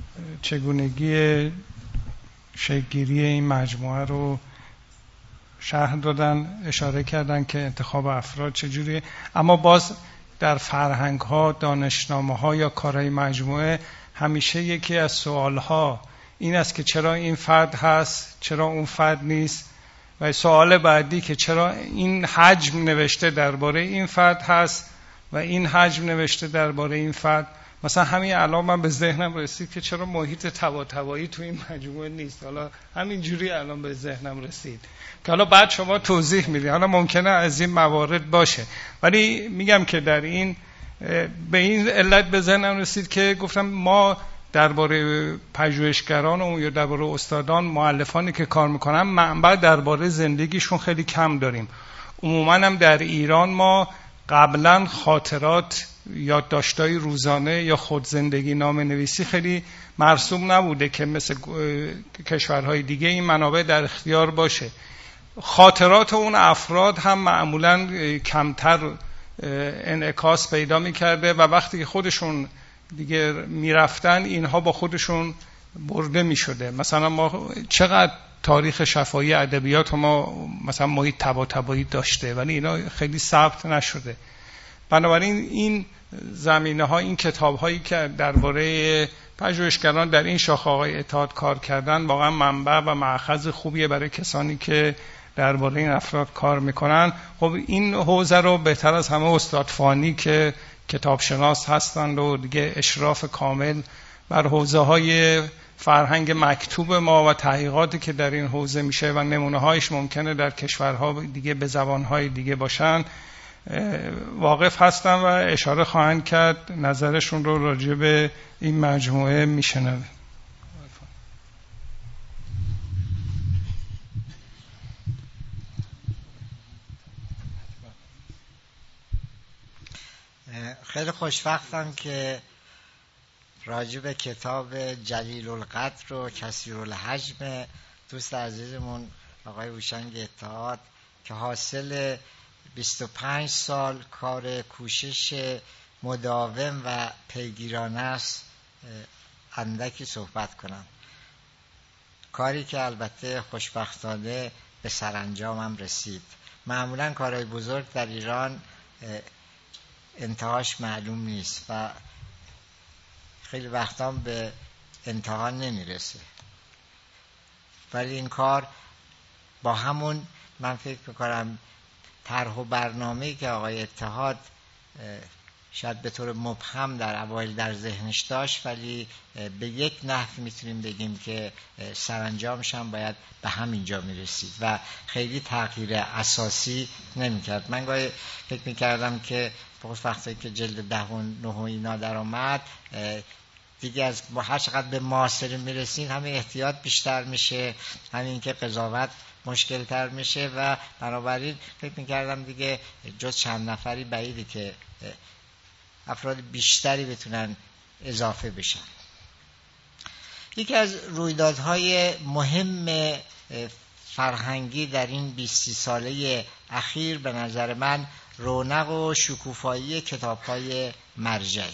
چگونگی شکل‌گیری این مجموعه رو شرح دادن، اشاره کردن که انتخاب افراد چجوریه. اما باز در فرهنگ‌ها، دانشنامه‌ها یا کارهای مجموعه همیشه یکی از سوال‌ها این است که چرا این فرد هست، چرا اون فرد نیست، و سوال بعدی که چرا این حجم نوشته درباره این فرد هست و این حجم نوشته درباره این فرد. مثلا همین الان من به ذهنم رسید که چرا محیط طباطبایی تو این مجموعه نیست. حالا همینجوری الان به ذهنم رسید که حالا بعد شما توضیح میدید. حالا ممکنه از این موارد باشه، ولی میگم که در این به این علت به ذهنم رسید که گفتم ما درباره پژوهشگران یا درباره استادان، مؤلفانی که کار میکنن منبع درباره زندگیشون خیلی کم داریم. عموما هم در ایران ما قبلا خاطرات، یادداشت‌های روزانه یا خود زندگی نامه نویسی خیلی مرسوم نبوده که مثل کشورهای دیگه این منابع در اختیار باشه. خاطرات اون افراد هم معمولاً کمتر انعکاس پیدا می‌کرده و وقتی که خودشون دیگه میرفتن اینها با خودشون برده می‌شده. مثلا ما چقدر تاریخ شفاهی ادبیات ما مثلا محیط طباطبایی داشته ولی اینا خیلی ثبت نشده. بنابراین این زمینه‌ها، این کتاب‌هایی که درباره پژوهشگران در این شاخه آقای اتحاد کار کردن واقعا منبع و مأخذ خوبیه برای کسانی که درباره این افراد کار میکنن. خب این حوزه رو بهتر از همه استاد فانی که کتابشناس هستند و دیگه اشراف کامل بر حوزه‌های فرهنگ مکتوب ما و تحقیقاتی که در این حوزه میشه و نمونه‌هایش ممکنه در کشورها دیگه به زبان‌های دیگه باشن واقف هستن و اشاره خواهند کرد، نظرشون رو راجع به این مجموعه میشنوه. خیلی خوشوقتم که راجع به کتاب جلیل القدر و کثیر الحجم دوست عزیزمون آقای هوشنگ اتحاد که حاصل 25 سال کار کوشش مداوم و پیگیرانه است اندکی صحبت کنم. کاری که البته خوشبختانه به سرانجامم رسید. معمولا کارهای بزرگ در ایران انتهاش معلوم نیست و خیلی وقتا به انتها نمیرسه، ولی این کار با همون من فکر میکنم طرح و برنامه‌ای که آقای اتحاد شاید به طور مبهم در اوایل در ذهنش داشت، ولی به یک نحو میتونیم بگیم که سرانجامش هم باید به همینجا میرسید و خیلی تغییر اساسی نمیکرد. من گاهی فکر میکردم که بخصوص وقتی که جلد 10 و 9 و اینا در آمد دیگه از هر چقدر به معاصر میرسید همین احتیاط بیشتر میشه، همین که قضاوت مشکل تر میشه و بنابراین فکر میکردم دیگه جز چند نفری بعیده که افراد بیشتری بتونن اضافه بشن. یکی از رویدادهای مهم فرهنگی در این 20 ساله اخیر به نظر من رونق و شکوفایی کتاب‌های مرجع.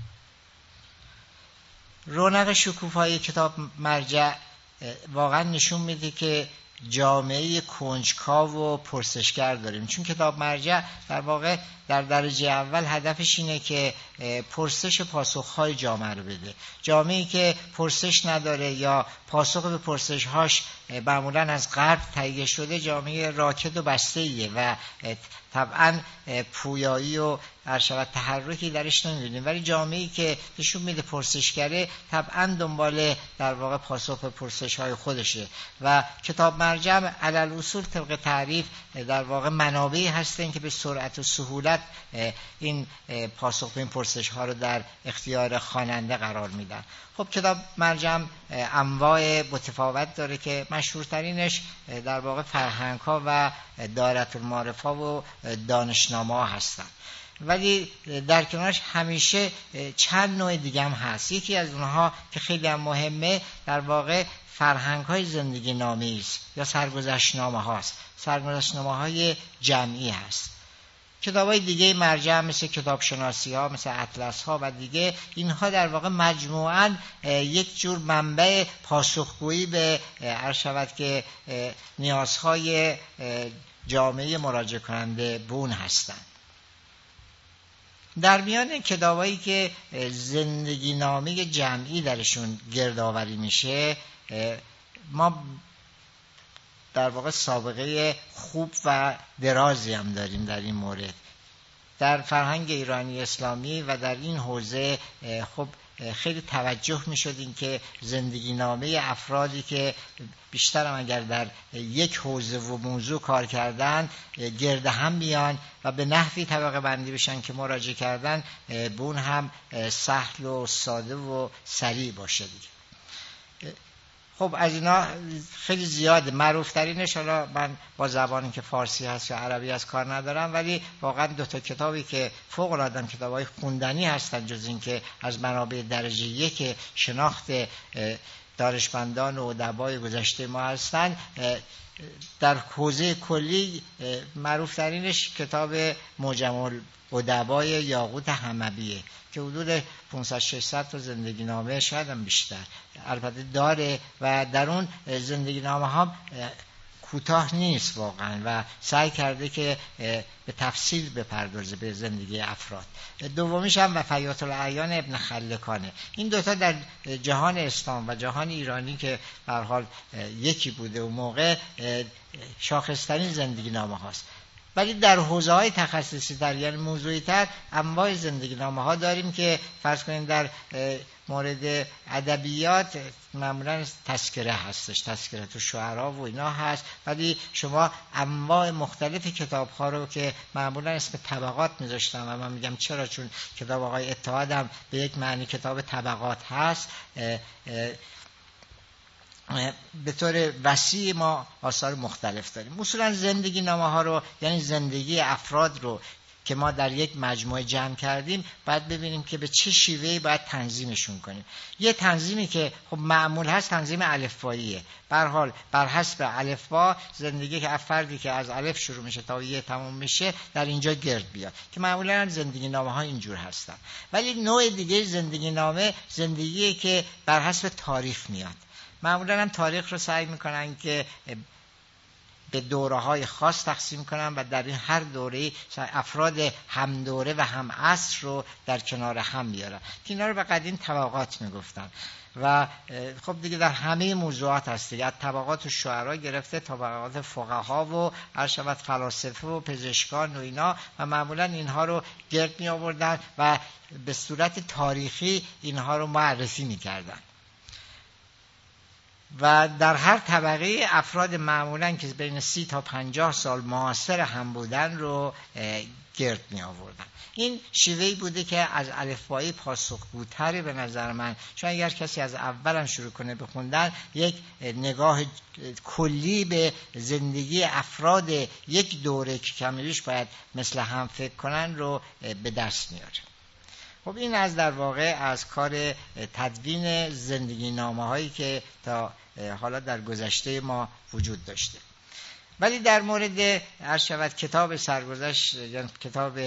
رونق شکوفایی کتاب مرجع واقعا نشون میده که جامعه کنجکاو و پرسشگر داریم، چون کتاب مرجع در واقع در درجه اول هدفش اینه که پرسش پاسخهای جامعه رو بده. جامعه‌ای که پرسش نداره یا پاسخ به پرسش‌هاش معمولاً از غرب تهیه شده جامعه راکد و بسته‌ایه و طبعاً پویایی و ارشد تحرکی درش نمی‌بینیم، ولی جامعه‌ای که نشون میده پرسشگره طبعاً دنبال در واقع پاسخ به پرسش‌های خودشه و کتاب مرجع علل اصول طبق تعریف در واقع منابعی هستن که به سرعت و سهولت این پاسخ به این پرسش‌ها رو در اختیار خواننده قرار میدن. خب کتاب مرجع انواع متفاوت داره که مشهورترینش در واقع فرهنگ‌ها و دایره المعارف‌ها و دانشنامه‌ها هستن، ولی در کنارش همیشه چند نوع دیگه هم هست. یکی از اونها که خیلی هم مهمه در واقع فرهنگ‌های زندگی نامه‌ای است یا سرگذشت‌نامه هاست، سرگذشت‌نامه‌های جمعی هست. کتاب‌های دیگه مرجع مثل کتاب شناسی ها، مثل اطلس ها و دیگه، اینها در واقع مجموعاً یک جور منبع پاسخگویی به عرض که نیازهای جامعه مراجعه کننده بون هستند. در میان کتابایی که زندگی نامه جمعی درشون گردآوری میشه، ما در واقع سابقه خوب و درازی هم داریم در این مورد. در فرهنگ ایرانی اسلامی و در این حوزه خب خیلی توجه می شد این که زندگی نامه افرادی که بیشتر هم اگر در یک حوزه و موضوع کار کردن گرد هم بیان و به نحوی طبقه بندی بشن که مراجعه کردن به اون هم سهل و ساده و سریع باشه دیگه. خب از اینا خیلی زیاده. معروف ترینش، حالا من با زبانی که فارسی هست یا عربی هست کار ندارم، ولی واقعا 2 تا کتابی که فوق العاده کتابای خوندنی هستن جز این که از منابع درجه 1 شناخت دانشمندان و ادبای گذشته ما هستن، در حوزه کلی معروف ترینش کتاب معجم الادبای یاقوت حمویه که حدود 500-600 تا زندگی نامه شاید هم بیشتر البته داره و در اون زندگی نامه ها کوتاه نیست واقعا و سعی کرده که به تفصیل بپردازه به زندگی افراد. دومیش هم وفیات الاعیان ابن خلکانه. این 2 تا در جهان اسلام و جهان ایرانی که به هر حال یکی بوده و موقع شاخص‌ترین زندگی نامه هاست، ولی در حوزه‌های تخصصی تر یعنی موضوعی تر انواع زندگی نامه ها داریم که فرض کنیم در مورد ادبیات معمولا تذکره هستش، تذکره تو شعرا و اینا هست، ولی شما انواع مختلف کتاب ها رو که معمولا اسم طبقات میذاشتم و من میگم چرا، چون کتاب آقای اتحادم به یک معنی کتاب طبقات هست، به طور وسیع ما آثار مختلف داریم. اصولا زندگی نامه ها رو یعنی زندگی افراد رو که ما در یک مجموعه جمع کردیم باید ببینیم که به چه شیوهی باید تنظیمشون کنیم. یه تنظیمی که خب معمول هست تنظیم الفباییه. به هر حال بر حسب الفبا زندگی که فردی که از الف شروع میشه تا یه تموم میشه در اینجا گرد بیاد که معمولا زندگی نامه ها اینجور هستن. ولی نوع دیگه زندگی نامه زندگیه که بر حسب تاریخ میاد. معمولا هم تاریخ رو سعی میکنن که به دوره‌های خاص تقسیم کنم و در این هر دوره افراد هم دوره و هم عصر رو در کنار هم بیارم که اینا رو به قدیم طبقات میگفتن و خب دیگه در همه موضوعات هست دیگه، از طبقات و شعرا گرفته تا طبقات فقها و هر شود فلاسفه و پزشکان و اینا، و معمولا اینها رو گرد می آوردن و به صورت تاریخی اینها رو معرفی می کردن و در هر طبقه افراد معمولا که بین 30 تا 50 سال معاصر هم بودن رو گرد می آوردن. این شیوهی بوده که از الفبایی پاسخگوتره به نظر من، چون اگر کسی از اولم شروع کنه بخوندن یک نگاه کلی به زندگی افراد یک دوره که کمیش باید مثل هم فکر کنن رو به دست میاره. خب این از در واقع از کار تدوین زندگی نامه هایی که تا حالا در گذشته ما وجود داشته. ولی در مورد عرض شود کتاب سرگذشت یا کتاب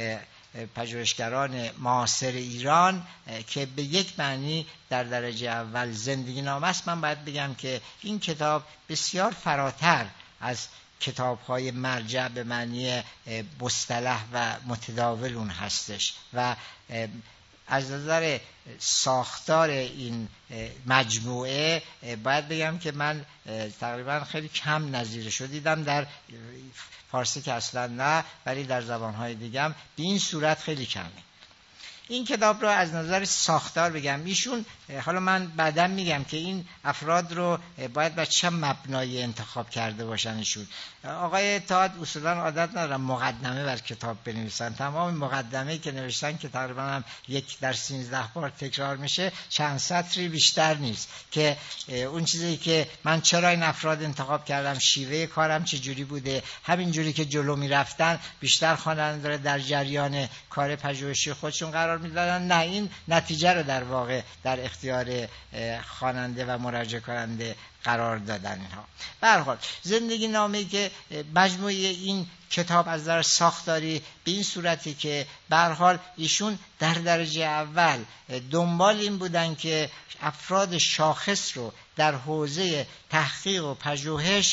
پژوهشگران معاصر ایران که به یک معنی در درجه اول زندگی نامه است، من باید بگم که این کتاب بسیار فراتر از کتاب‌های مرجع به معنی مصطلح و متداول اون هستش و از نظر ساختار این مجموعه باید بگم که من تقریبا خیلی کم نظیرشو دیدم، در فارسی که اصلا نه، ولی در زبانهای دیگه هم به این صورت خیلی کمه. این کتاب رو از نظر ساختار بگم، ایشون حالا من بعداً میگم که این افراد رو باید بر چه مبنایی انتخاب کرده باشنشون. آقای تاد اصولاً عادت ندارن مقدمه بر کتاب بنویسن، تمام مقدمه‌ای که نوشتن که تقریباً هم 1 در 13 بار تکرار میشه، چند سطری بیشتر نیست، که اون چیزی که من چرا این افراد انتخاب کردم، شیوه کارم چه جوری بوده، همین جوری که جلو میرفتن بیشتر خواننده داره در جریان کار پژوهشی خودشون قرار میدادن، نه این نتیجه رو در واقع در اختیار خواننده و مراجعه کننده قرار دادن اینها. به هر حال زندگی نامه‌ای که مجموعه این کتاب از نظر ساختاری به این صورتی که به هر حال ایشون در درجه اول دنبال این بودن که افراد شاخص رو در حوزه تحقیق و پژوهش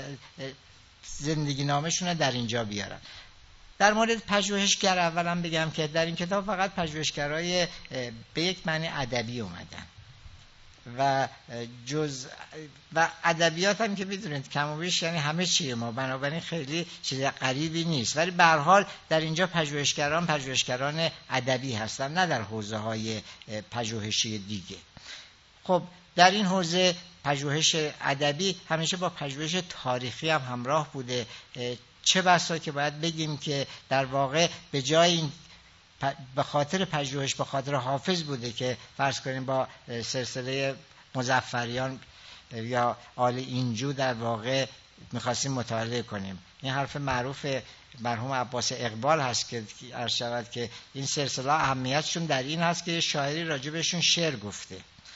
زندگی نامه‌شون در اینجا بیارن. در مورد پژوهشگر اولا بگم که در این کتاب فقط پژوهشگرای به یک معنی ادبی اومدن و و ادبیات هم که میدونید کم و بیش یعنی همه چیه ما، بنابراین خیلی چیز غریبی نیست، ولی به هر حال در اینجا پژوهشگران ادبی هستن، نه در حوزه‌های پژوهشی دیگه. خب در این حوزه پژوهش ادبی همیشه با پژوهش تاریخی هم همراه بوده، چه بسا که باید بگیم که در واقع به جای این به خاطر پژوهش به خاطر حافظ بوده که فرض کنیم با سلسله مظفریان یا آل اینجو در واقع میخواستیم مطالعه کنیم. این حرف معروف مرحوم عباس اقبال هست که عرض شود که این سلسله اهمیتشون در این هست که شاعری راجبشون شعر گفته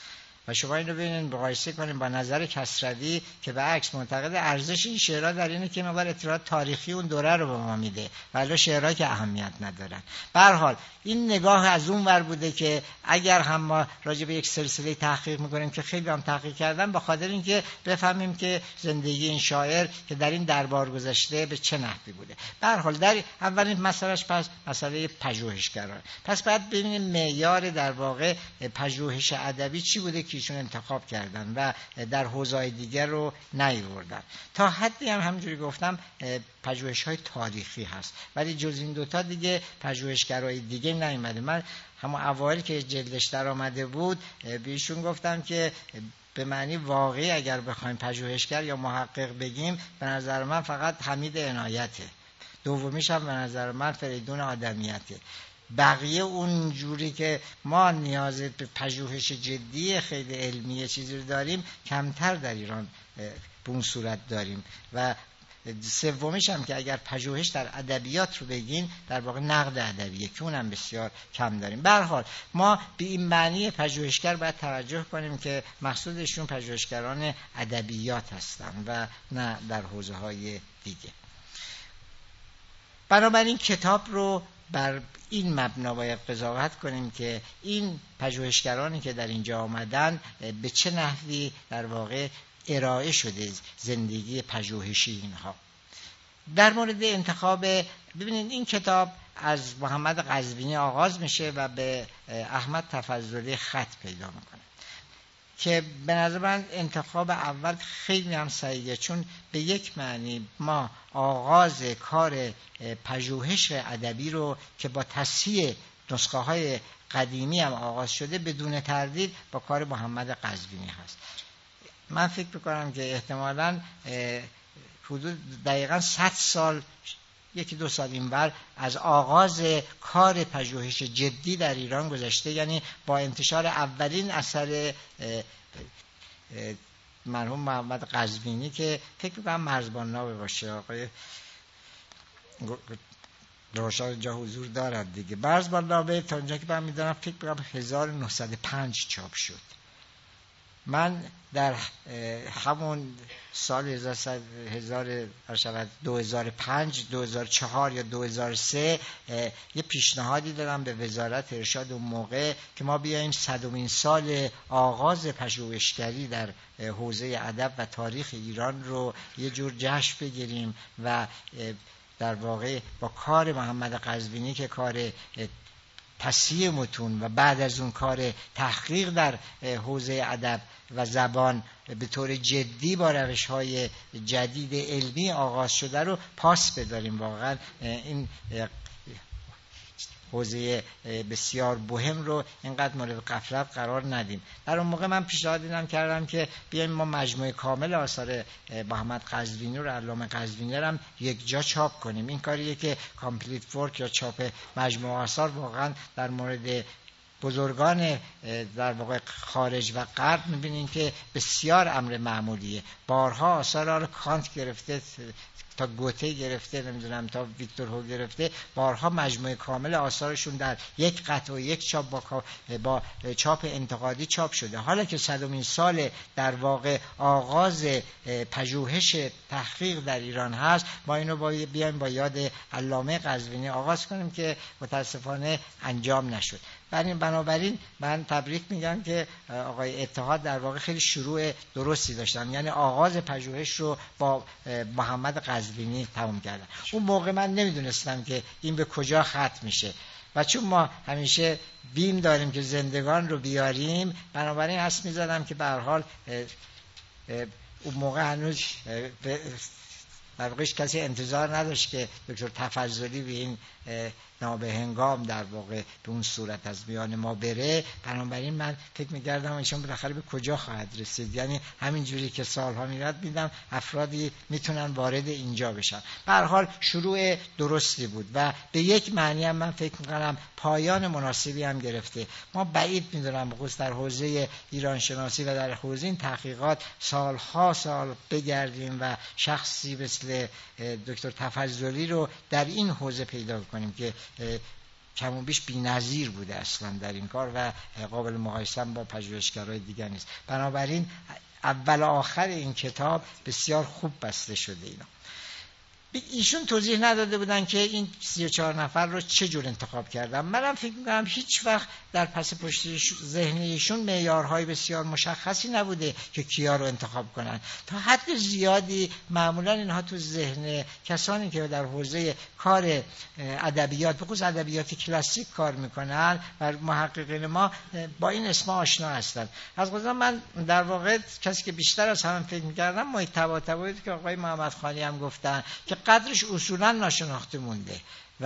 و شما این رو ببینید مقایسه کنیم با نظر کسروی که به عکس معتقد ارزش این شعرها در اینه که مقدار اطلاعات تاریخی اون دوره رو به ما میده، ولی شعرها که اهمیت ندارن. به هر حال این نگاه از اون ور بوده که اگر هم ما راجع به یک سلسله تحقیق میکنیم که خیلی هم تحقیق کردن، به خاطر اینکه بفهمیم که زندگی این شاعر که در این دربار گذشته به چه نحوی بوده. به هر حال در اولین مسئلهش پس مسئله پژوهشگران، پس باید ببینیم معیار در واقع پژوهش ادبی چی بوده که ایشون انتخاب کردن و در حوزه‌های دیگر رو نیاوردن. تا حدی هم همونجوری گفتم پژوهش‌های تاریخی هست، ولی جز این دوتا دیگه پژوهشگرای دیگه نیومده. من همون اوایل که جلدش در آمده بود بهشون گفتم که به معنی واقعی اگر بخوایم پژوهشگر یا محقق بگیم، به نظر من فقط حمید عنایته، دومیش هم به نظر من فریدون آدمیته. بقیه اون جوری که ما نیاز به پژوهش جدی خیلی علمی چیزی رو داریم کمتر در ایران به اون صورت داریم. و سومیش هم که اگر پژوهش در ادبیات رو بگین در واقع نقد ادبیه که اونم بسیار کم داریم. به هر حال ما به این معنی پژوهشگر باید توجه کنیم که مقصودشون پژوهشگران ادبیات هستن و نه در حوزه‌های دیگه. بنابراین کتاب رو بر این مبنا باید قضاوت کنیم که این پژوهشگرانی که در اینجا آمدن به چه نحوی در واقع ارائه شده زندگی پژوهشی اینها. در مورد انتخاب، ببینید این کتاب از محمد قزوینی آغاز میشه و به احمد تفضلی خط پیدا میکنه که به نظر من انتخاب اول خیلی هم صحیحه، چون به یک معنی ما آغاز کار پژوهش ادبی رو که با تصحیح نسخه های قدیمی هم آغاز شده بدون تردید با کار محمد قزوینی هست. من فکر میکنم که احتمالاً حدود دقیقاً 100 سال، 1-2 سال اینور از آغاز کار پژوهش جدی در ایران گذشته، یعنی با انتشار اولین اثر مرحوم محمد قزوینی که فکر میکنم مرزبان نامه باشه، آقای روشن اینجا حضور دارد دیگه. مرزبان نامه تا اونجا که من میدونم فکر میکنم 1905 چاپ شد. من در همون سال 2005 2004 یا 2003 یه پیشنهادی دادم به وزارت ارشاد اون موقع که ما بیاییم 100مین سال آغاز پژوهشگری در حوزه ادب و تاریخ ایران رو یه جور جشن بگیریم و در واقع با کار محمد قزوینی که کار تصحیح متون و بعد از اون کار تحقیق در حوزه ادب و زبان به طور جدی با روش‌های جدید علمی آغاز شده رو پاس بداریم. واقعا این حوزه بسیار مهم رو اینقدر مورد غفلت قرار ندیم. در اون موقع من پیشنهاد دیدم کردم که بیایم ما مجموعه کامل آثار محمد قزوینی رو، علامه قزوینی رو هم یک جا چاپ کنیم. این کاریه که کامپلیت ورک یا چاپ مجموعه آثار واقعا در مورد بزرگان در واقع خارج و غرب می‌بینیم که بسیار امر معمولیه. بارها آثار رو کانت گرفته تا گوته گرفته، نمیدونم تا ویکتور هو گرفته، بارها مجموعه کامل آثارشون در یک قطع و یک چاپ با چاپ انتقادی چاپ شده. حالا که 100مین سال در واقع آغاز پژوهش تحقیق در ایران هست، ما اینو بیایم با یاد علامه قزوینی آغاز کنیم که متاسفانه انجام نشد. بنابراین من تبریک میگم که آقای اتحاد در واقع خیلی شروع درستی داشتن، یعنی آغاز پژوهش رو با محمد قزوینی تمام کردن. اون موقع من نمیدونستم که این به کجا ختم میشه و چون ما همیشه بیم داریم که زندگان رو بیاریم، بنابراین حس میزدم که به هر حال اون موقع هنوز در واقع کسی انتظار نداشت که دکتر تفضلی به این نابهنگام در واقع به اون صورت از میان ما بره. بنابراین من فکر می‌کردم ایشون بالاخره به کجا خواهد رسید، یعنی همین جوری که سالها میرد دیدم افرادی میتونن وارد اینجا بشن. به هر حال شروع درستی بود و به یک معنی هم من فکر می‌کنم پایان مناسبی هم گرفته. ما بعید می‌دونم بخصوص در حوزه ایران شناسی و در حوزه این تحقیقات سالها سال بگردیم و شخصی مثل دکتر تفضلی رو در این حوزه پیدا کنیم که کم و بیش بی‌نظیر بوده اصلا در این کار و قابل مقایسه با پژوهشگرای دیگر نیست. بنابراین اول و آخر این کتاب بسیار خوب بسته شده. ایشون توضیح نداده بودن که این 34 نفر رو چه جور انتخاب کردن. منم فکر می‌کنم هیچ وقت در پس پشت ذهن ایشون معیارهای بسیار مشخصی نبوده که کیا رو انتخاب کنن. تا حد زیادی معمولا اینها تو ذهن کسانی که در حوزه کار ادبیات، به خصوص ادبیات کلاسیک کار میکنن و محققین ما با این اسم آشنا هستند. از قضا من در واقع کسی که بیشتر از همه فکر می‌کردم محتوا که آقای محمد خانی هم گفتن که قدرش اصولا ناشناخته مونده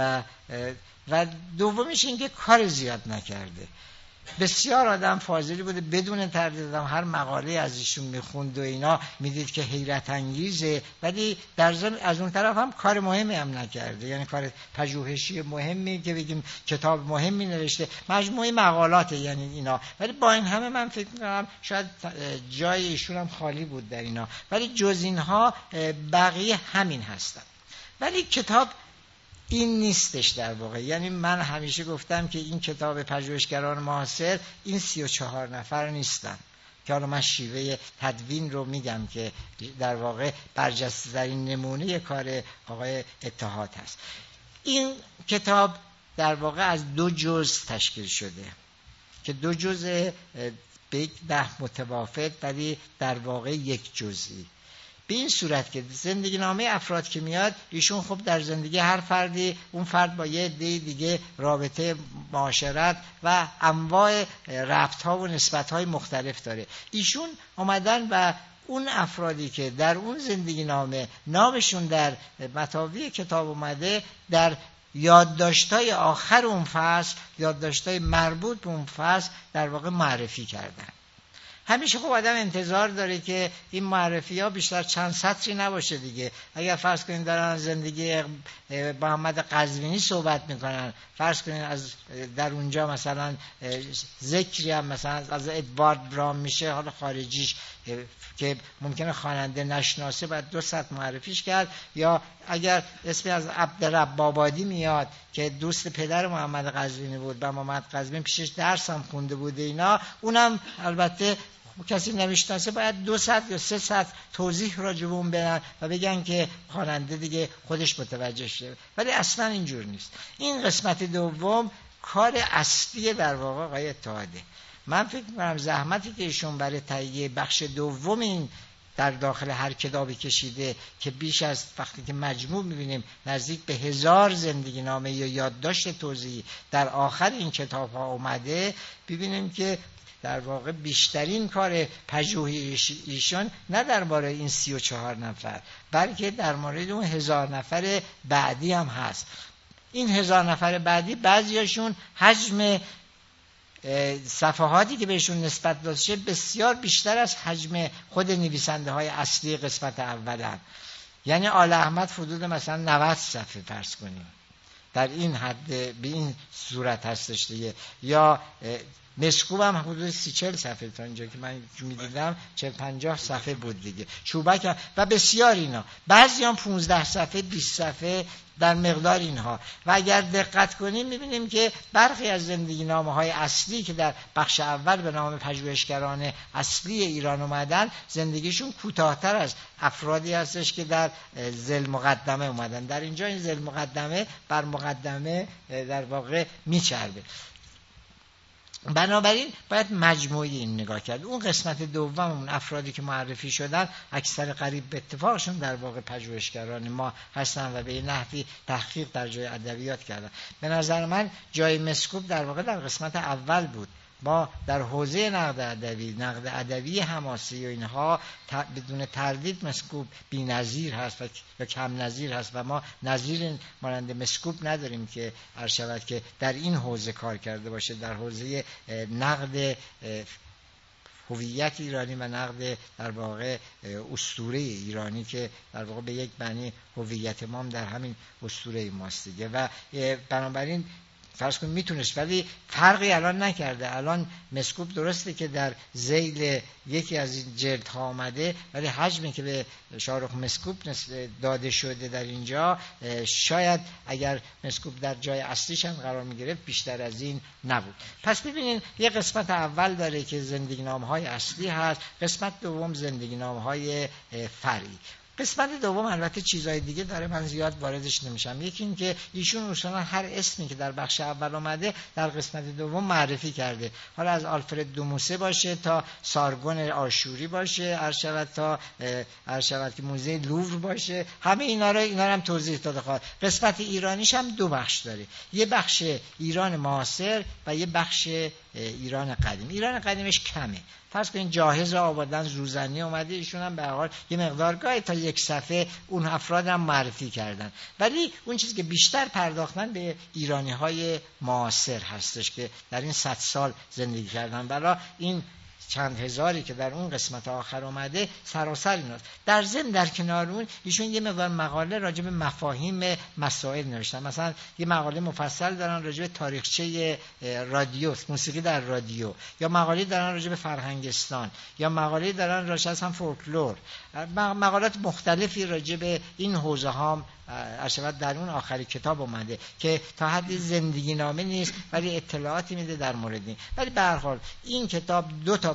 و دومیش این که کار زیاد نکرده. بسیار آدم فاضلی بوده، بدون تردید هر مقاله از ایشون میخوند و اینا میدید که حیرت انگیزه، ولی در ضمن از اون طرف هم کار مهمی هم نکرده، یعنی کار پژوهشی مهمی که بگیم کتاب مهمی نوشته، مجموعه مقالات یعنی اینا. ولی با این همه من فکر می‌کنم شاید جای ایشون هم خالی بود در اینا، ولی جز اینها بقیه همین هستن. ولی کتاب این نیستش در واقع. یعنی من همیشه گفتم که این کتاب پژوهشگران معاصر این 34 نفر نیستن که حالا من شیوه تدوین رو میگم که در واقع برجسته‌ترین نمونه کار آقای اتحاد هست. این کتاب در واقع از 2 جزء تشکیل شده که 2 جزء به یک نحو متفاوت ولی در واقع یک جزئی. به این صورت که زندگی نامه افراد که میاد، ایشون خب در زندگی هر فردی، اون فرد با یه عده دیگه رابطه، معاشرت و انواع ربط‌ها و نسبت‌های مختلف داره. ایشون اومدن و اون افرادی که در اون زندگی نامه نامشون در مطاوی کتاب اومده، در یادداشت‌های آخر اون فصل، یادداشت‌های مربوط به اون فصل در واقع معرفی کردن. همیشه خب آدم انتظار داره که این معرفی ها بیشتر چند سطری نباشه دیگه. اگر فرض کنید دارن زندگی محمد قزوینی صحبت میکنن، فرض کنید از در اونجا مثلا ذکری هم مثلا از ادوارد برام میشه، حالا خارجیش که ممکنه خواننده نشناسه باید 2 سطر معرفیش کرد، یا اگر اسمی از عبدالرب آبادی میاد که دوست پدر محمد قزوینی بود و محمد قزوینی پیشش درس هم خونده بوده اینا، اونم البته کسی نمیشناسه، باید 2 سطر یا 3 سطر توضیح راجع به اون بدن و بگن که خواننده دیگه خودش متوجه شه. ولی اصلا اینجور نیست. این قسمت دوم کار اصلی در واقع آقای اتحاده. من فکر می‌کنم زحمتی که ایشون برای تهیه بخش دوم این در داخل هر کتابی کشیده که بیش از وقتی که مجموع می‌بینیم نزدیک به 1000 زندگی نامه یا یادداشت توضیحی در آخر این کتاب‌ها اومده، ببینیم که در واقع بیشترین کار پژوهی ایشان نه درباره این 34 نفر بلکه در مورد اون 1000 نفر بعدی هم هست. این 1000 نفر بعدی بعضیاشون حجم صفحاتی که بهشون نسبت داده شده بسیار بیشتر از حجم خود نویسنده های اصلی قسمت اولن. یعنی آل احمد حدود مثلا 90 صفحه فرض کنیم در این حد، به این صورت هستش دیگه. یا مسکوب هم حدود 30-40 صفحه تا اینجا که من می‌دیدم 40-50 صفحه بود دیگه. چوبک و بسیار اینا، بعضی هم 15 صفحه 20 صفحه در مقدار اینها. و اگر دقت کنیم می‌بینیم که برخی از زندگی نامه‌های اصلی که در بخش اول به نام پژوهشگران اصلی ایران اومدن، زندگیشون کوتاه‌تر از افرادی هستش که در ذیل مقدمه اومدن. در اینجا این ذیل مقدمه بر مقدمه در واقع میچربه. بنابراین باید مجموعی این نگاه کرد. اون قسمت دوم، اون افرادی که معرفی شدن اکثر قریب به اتفاقشون در واقع پژوهشگران ما هستن و به نحوی تحقیق در جای ادبیات کردن. به نظر من جای مسکوب در واقع در قسمت اول بود. ما در حوزه نقد ادبی حماسی و اینها بدون تردید مسکوب بی‌نظیر هست و کم نظیر هست و ما نظیر مانند مسکوب نداریم که عرض شود که در این حوزه کار کرده باشه، در حوزه نقد هویت ایرانی و نقد در واقع اسطوره ایرانی که در واقع به یک معنی هویت ما هم در همین اسطوره ماست دیگه. و بنابراین فرض کنید میتونست، ولی فرقی الان نکرده. الان مسکوب درسته که در ذیل یکی از این جلدها آمده، ولی حجمی که به شاهرخ مسکوب داده شده در اینجا، شاید اگر مسکوب در جای اصلیش هم قرار میگرفت بیشتر از این نبود. پس ببینین یه قسمت اول داره که زندگی نامه‌های اصلی هست، قسمت دوم زندگی نامه‌های فرعی. قسمت دوم البته چیزهای دیگه داره، من زیاد واردش نمیشم. یکی این که ایشون اصلا هر اسمی که در بخش اول اومده در قسمت دوم معرفی کرده، حالا از آلفرد دوموسه باشه تا سارگون آشوری باشه، عرض شود که موزه لوور باشه، همه اینا رو هم توضیح داده خواهد. قسمت ایرانیش هم 2 بخش داره، یه بخش ایران معاصر و یه بخش ایران قدیم. ایران قدیمش کمه، فرض کنید جاهز آبادان زوزنی اومده، ایشون هم به هر حال یه مقدارگاهی تا 1 صفحه اون افراد هم معرفی کردن، ولی اون چیزی که بیشتر پرداختن به ایرانی‌های معاصر هستش که در این 100 سال زندگی کردن. برای این چند هزاری که در اون قسمت آخر اومده سراسر ایناست. در ضمن در کنار اون ایشون یه مقدار مقاله راجع به مفاهیم مسائل نوشتن. مثلا یه مقاله مفصل دارن راجع به تاریخچه رادیو، موسیقی در رادیو، یا مقاله دارن راجع به فرهنگستان، یا مقاله دارن راجع به فولکلور، مقالات مختلفی راجع به این حوزه ها ارشد در اون آخری کتاب اومده که تا حدی زندگی نامه نیست ولی اطلاعاتی میده در مورد این. ولی به هر حال این کتاب 2 تا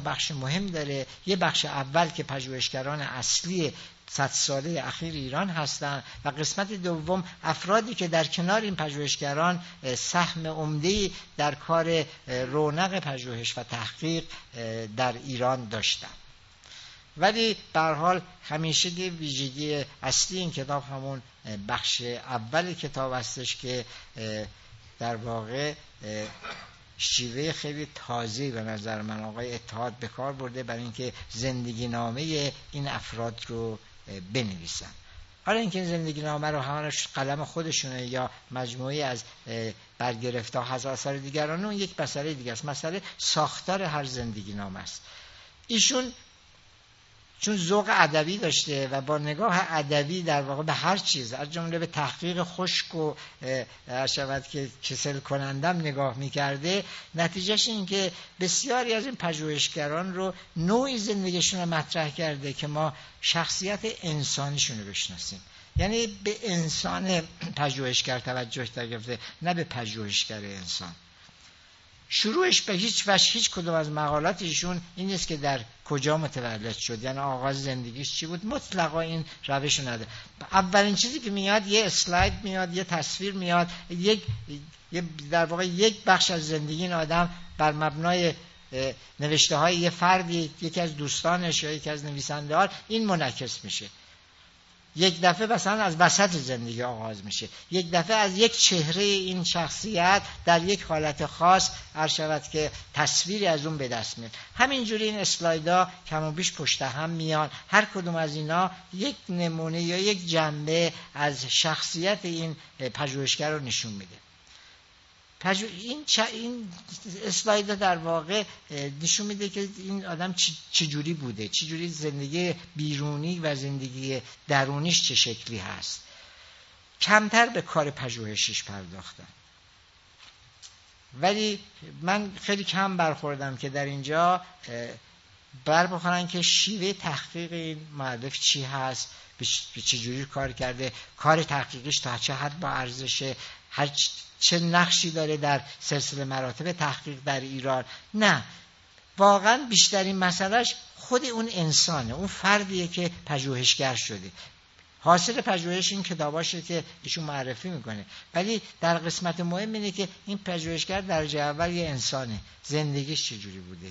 بخش مهم داره. یه بخش اول که پژوهشگران اصلی 100 ساله اخیر ایران هستند و قسمت دوم افرادی که در کنار این پژوهشگران سهم عمده‌ای در کار رونق پژوهش و تحقیق در ایران داشتند. ولی به هر حال همیشه ویژگی اصلی این کتاب همون بخش اول کتاب هستش که در واقع شیوه خیلی تازه‌ای به نظر من آقای اتحاد به کار برده برای اینکه زندگی نامه این افراد رو بنویسن. حالا اینکه زندگی نامه رو همش قلم خودشونه یا مجموعی از برگرفته ها از آثار دیگران، اون یک مسئله دیگه است. مسئله ساختار هر زندگی نامه است. ایشون چون ذوق ادبی داشته و با نگاه ادبی در واقع به هر چیز از جمله به تحقیق خشک و شود که کسل کنندم نگاه میکرده، نتیجهش این که بسیاری از این پژوهشگران رو نوعی زندگیشون رو مطرح کرده که ما شخصیت انسانیشون رو بشناسیم. یعنی به انسان پژوهشگر توجه گرفته، نه به پژوهشگر انسان. شروعش به هیچ وجه هیچ کدوم از مقالات ایشون این نیست که در کجا متولد شد، یعنی آغاز زندگیش چی بود، مطلقا این روش رو نداره. اولین چیزی که میاد یه اسلاید میاد، یه تصویر میاد، در واقع یک بخش از زندگی این آدم بر مبنای نوشته های یه فردی، یکی از دوستانش یا یکی از نویسنده ها این منعکس میشه. یک دفعه مثلا از وسط زندگی آغاز میشه، یک دفعه از یک چهره این شخصیت در یک حالت خاص هر شود که تصویری از اون به دست میاد. همینجوری این اسلایدها کم و بیش پشت هم میان، هر کدوم از اینا یک نمونه یا یک جنبه از شخصیت این پژوهشگر رو نشون میده. این اسلاید در واقع نشون میده که این آدم چجوری بوده، چجوری زندگی بیرونی و زندگی درونیش چه شکلی هست. کمتر به کار پژوهشیش پرداختن، ولی من خیلی کم برخوردم که در اینجا بخورن که شیوه تحقیق این مؤلف چی هست، به چجوری کار کرده، کار تحقیقیش تا چه حد با ارزشه، چه نقشی داره در سلسله مراتب تحقیق در ایران. نه، واقعا بیشترین مسئلهش خود اون انسانه، اون فردیه که پژوهشگر شده. حاصل پژوهش این کتاباشه که ایشون معرفی میکنه، ولی در قسمت مهم اینه که این پژوهشگر درجه اول یه انسانه، زندگیش چجوری بوده،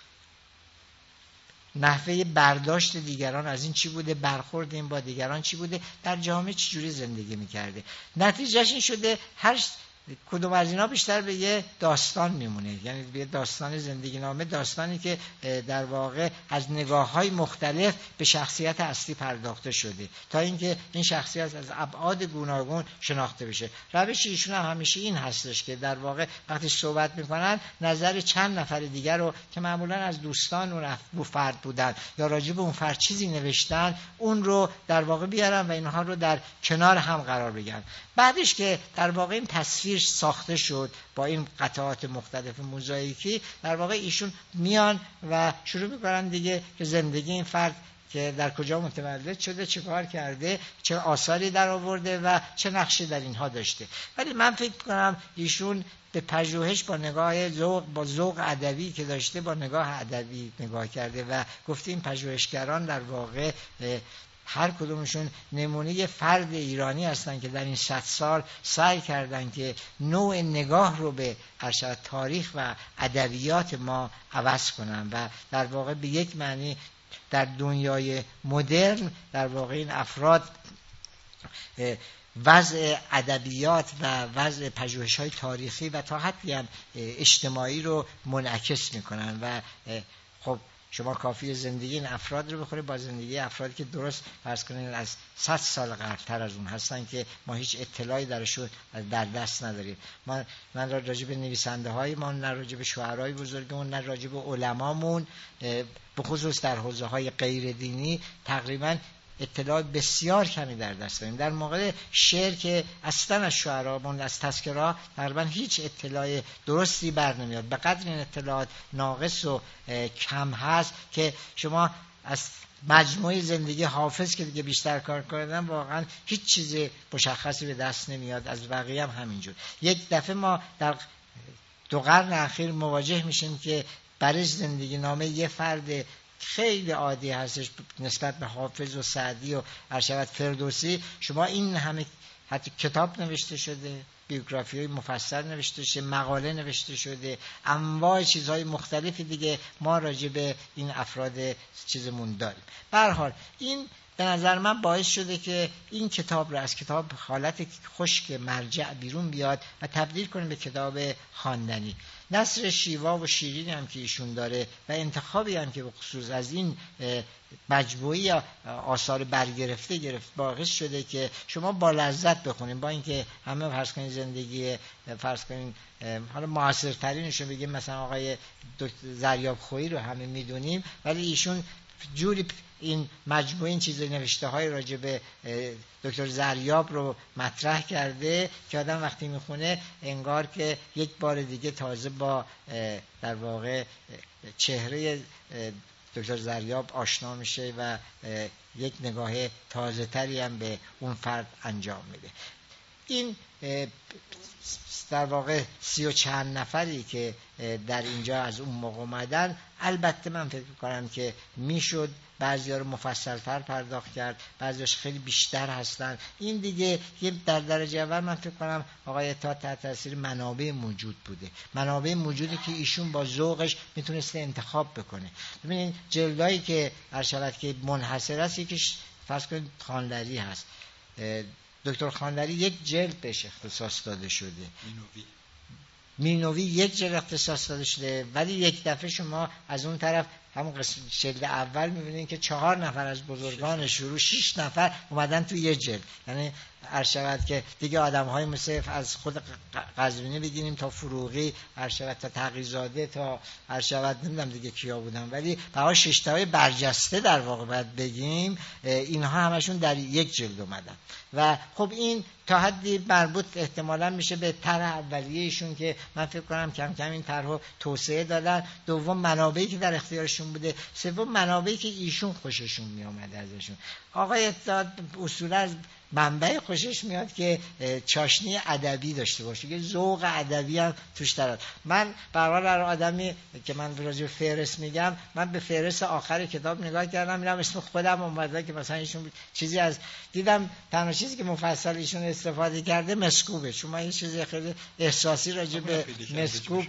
نحوه برداشت دیگران از این چی بوده، برخورد این با دیگران چی بوده، در جامعه چجوری زندگی میکرده. نتیجهش این شده هر کدوم از اینا بیشتر به یه داستان میمونه، یعنی به یه داستان زندگی نامه، داستانی که در واقع از نگاه‌های مختلف به شخصیت اصلی پرداخته شده تا اینکه این شخصیت از ابعاد گوناگون شناخته بشه. روش ایشون هم همیشه این هستش که در واقع وقتی صحبت میکنن نظر چند نفر دیگر رو که معمولا از دوستان اون فرد بودن یا راجع به اون فرد چیزی نوشتن، اون رو در واقع بیارن و اینها رو در کنار هم قرار بگن. بعدش که در واقع این تصویر ساخته شد با این قطعات مختلف موزاییکی، در واقع ایشون میان و شروع میکنن دیگه که زندگی این فرد که در کجا متولد شده، چه کار کرده، چه آثاری در آورده و چه نقشی در اینها داشته. ولی من فکر کنم ایشون به پژوهش با نگاه با ذوق ادبی که داشته، با نگاه ادبی نگاه کرده و گفته این پژوهشگران در واقع هر کدومشون نمونه فرد ایرانی هستن که در این 100 سال سعی کردن که نوع نگاه رو به ارشد تاریخ و ادبیات ما عوض کنن و در واقع به یک معنی در دنیای مدرن در واقع این افراد وضع ادبیات و وضع پژوهش‌های تاریخی و تا حدی هم اجتماعی رو منعکس میکنن و خب شما کافی زندگی این افراد رو بخوره با زندگی افرادی که درست فرض کنید از 100 سال قبل‌تر از اون هستن که ما هیچ اطلاعی درشون در دست نداریم. من راجع به نویسنده های ما، نه راجع به شاعرای بزرگمون، نه راجع به علمامون، به خصوص در حوزه های غیر دینی تقریبا اطلاع بسیار کمی در دست داریم. در موقع شعر که اصلا از شعرامون از تذکرها تقریبا هیچ اطلاع درستی بر نمیاد، به قدر این اطلاعات ناقص و کم هست که شما از مجموعه زندگی حافظ که دیگه بیشتر کار کردن واقعا هیچ چیز مشخصی به دست نمیاد، از بقیه هم همینجور. یک دفعه ما در 2 قرن اخیر مواجه میشیم که برای زندگی نامه یه فرد خیلی عادی هستش نسبت به حافظ و سعدی و ارشد فردوسی. شما این همه حتی کتاب نوشته شده، بیوگرافی های مفصل نوشته شده، مقاله نوشته شده، انواع چیزهای مختلفی دیگه ما راجع به این افراد چیزمون داریم. به هر حال این به نظر من باعث شده که این کتاب رو از کتاب حالت خشک مرجع بیرون بیاد و تبدیل کنیم به کتاب خواندنی. نثر شیوا و شیرین هم که ایشون داره و انتخابی هم که به خصوص از این مجموعی آثار برگرفته باعث شده که شما با لذت بخونید، با اینکه همه فرض کنید زندگی فرض کنید حالا معاصرترینش رو بگیم مثلا آقای زریاب خویی رو همه میدونیم، ولی ایشون جوری این مجموعه این چیز نوشته های راجع به دکتر زریاب رو مطرح کرده که آدم وقتی میخونه انگار که یک بار دیگه تازه با در واقع چهره دکتر زریاب آشنا میشه و یک نگاه تازه تری هم به اون فرد انجام میده. این در واقع 30 و چند نفری که در اینجا از اون موقع اومدن، البته من فکر کنم که میشد بعضی‌ها رو مفصل‌تر پرداخت کرد، بعضی‌هاش خیلی بیشتر هستن. این دیگه در درجه اول من فکر کنم آقای تا تحت تاثیر منابع موجود بوده، منابع موجودی که ایشون با ذوقش میتونسته انتخاب بکنه. ببینید جلدایی که ارشد که منحصر است، یکیش فرض کنید خانلری هست، دکتر خانلری یک جلد بهش اختصاص داده شده، مینوی یک جلد اختصاص داده شده، ولی یک دفعه شما از اون طرف همون جلد اول میبینید که 4 نفر از بزرگان شروع 6 نفر اومدن تو یه جلد. یعنی عرض که دیگه آدم‌های مثل از خود قزوینی بگیریم تا فروغی، عرض تا تقی‌زاده، تا عرض نمیدونم دیگه کیا بودن، ولی بقا 6 تای برجسته در واقع باید بگیم، اینها همشون در یک جلد اومدن. و خب این تا حدی مربوط احتمالاً میشه به طرح اولیه‌شون که من فکر کنم کم کم این طرحو توسعه دادن. دوم منابعی که در اختیارشون بوده، سوم منابعی که ایشون خوششون میامد ازشون. آقای اتحاد اصولا از منبع خوشش میاد که چاشنی ادبی داشته باشه، که ذوق ادبی هم توش داره. من برای آدمی که من راجع به فهرست میگم، من به فهرست آخر کتاب نگاه کردم، میرم اسم خودم اومده که مثلا ایشون چیزی از دیدم، تنها چیزی که مفصل ایشون استفاده کرده مسکوبه. چون من یه چیزی خیلی احساسی راجع به مسکوب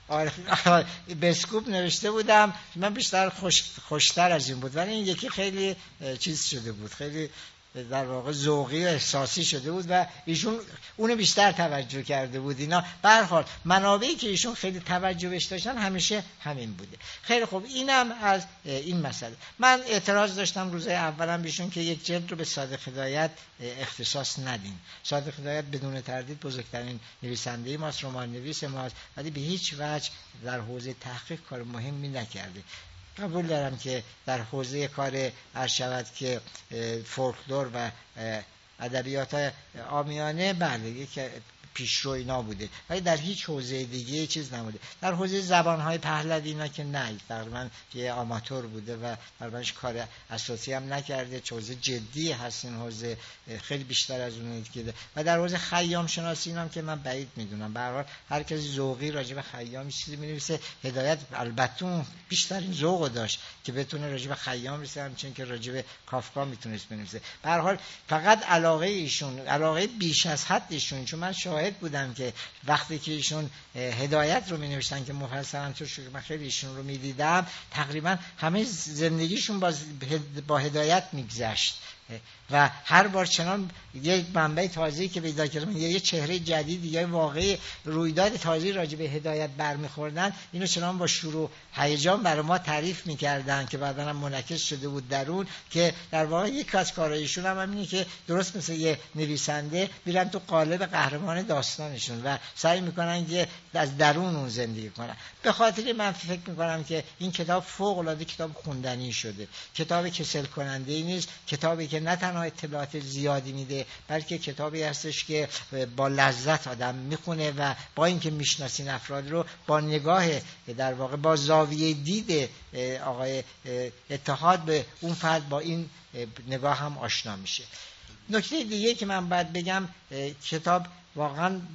بسکوب نوشته بودم، من بیشتر خوشتر از این بود، ولی این یکی خیلی چیز شده بود، خیلی در واقع ذوقی و احساسی شده بود و ایشون اونو بیشتر توجه کرده بود. اینا به هر حال منابعی که ایشون خیلی توجه بهش داشتن همیشه همین بوده. خیلی خوب، اینم از این مسئله. من اعتراض داشتم روزهای اولم بیشون که یک جلد رو به صادق هدایت اختصاص ندیم. صادق هدایت بدون تردید بزرگترین نویسنده ماست، رمان نویس ماست، ولی به هیچ وجه در حوزه تحقیق کار مهمی نکرده. قبول دارم که در حوزه کار ارشد که فولکلور و ادبیات عامیانه بله یک پیشرو اینا بوده، ولی در هیچ حوزه دیگه چیز نبوده. در حوزه زبانهای پهلوی اینا که نه، تقریبا یه آماتور بوده و تقریبا کار اساسی هم نکرده. حوزه جدی هست این حوزه، خیلی بیشتر از اون که. و در حوزه خیام شناسی اینم که من بعید میدونم. به هر حال هر کسی ذوقی راجع به خیام چیزی می‌نویسه. هدایت البته بیشترین ذوقو داشت که بتونه راجع به خیام بنویسه، همچنین که راجع به کافکا میتونست بنویسه. به هر حال فقط علاقه ایشون، علاقه بیش از حد ایشون، چون من شاهد بودم که وقتی که ایشون هدایت رو می‌نوشتن که مفصلا تو شو، من خیلی ایشون رو می‌دیدم، تقریبا همه زندگیشون با هدایت می‌گذشت و هر بار چنان یک منبع تازه‌ای که پیدا کردن، یه چهره جدید یا واقعی رویداد تازه‌ای راجع به هدایت برمیخوردن، اینو چنان با شروع هیجان برای ما تعریف می‌کردن که بعداً هم منعکس شده بود درون، که در واقع یک از کارایشون هم اینه که درست مثل یه نویسنده میرن تو قالب قهرمان داستانشون و سعی می‌کنن که از درون اون زندگی کنن. به خاطر من فکر می‌کنم که این کتاب فوق‌العاده کتاب خوندنی شده، کتاب کسل کننده‌ای نیست، کتابی که نه تنها اطلاعات زیادی میده، بلکه کتابی هستش که با لذت آدم میخونه و با اینکه میشناسین افراد رو با نگاه در واقع با زاویه دید آقای اتحاد به اون فرد با این نگاه هم آشنا میشه. نکته دیگه که من باید بگم، کتاب واقعا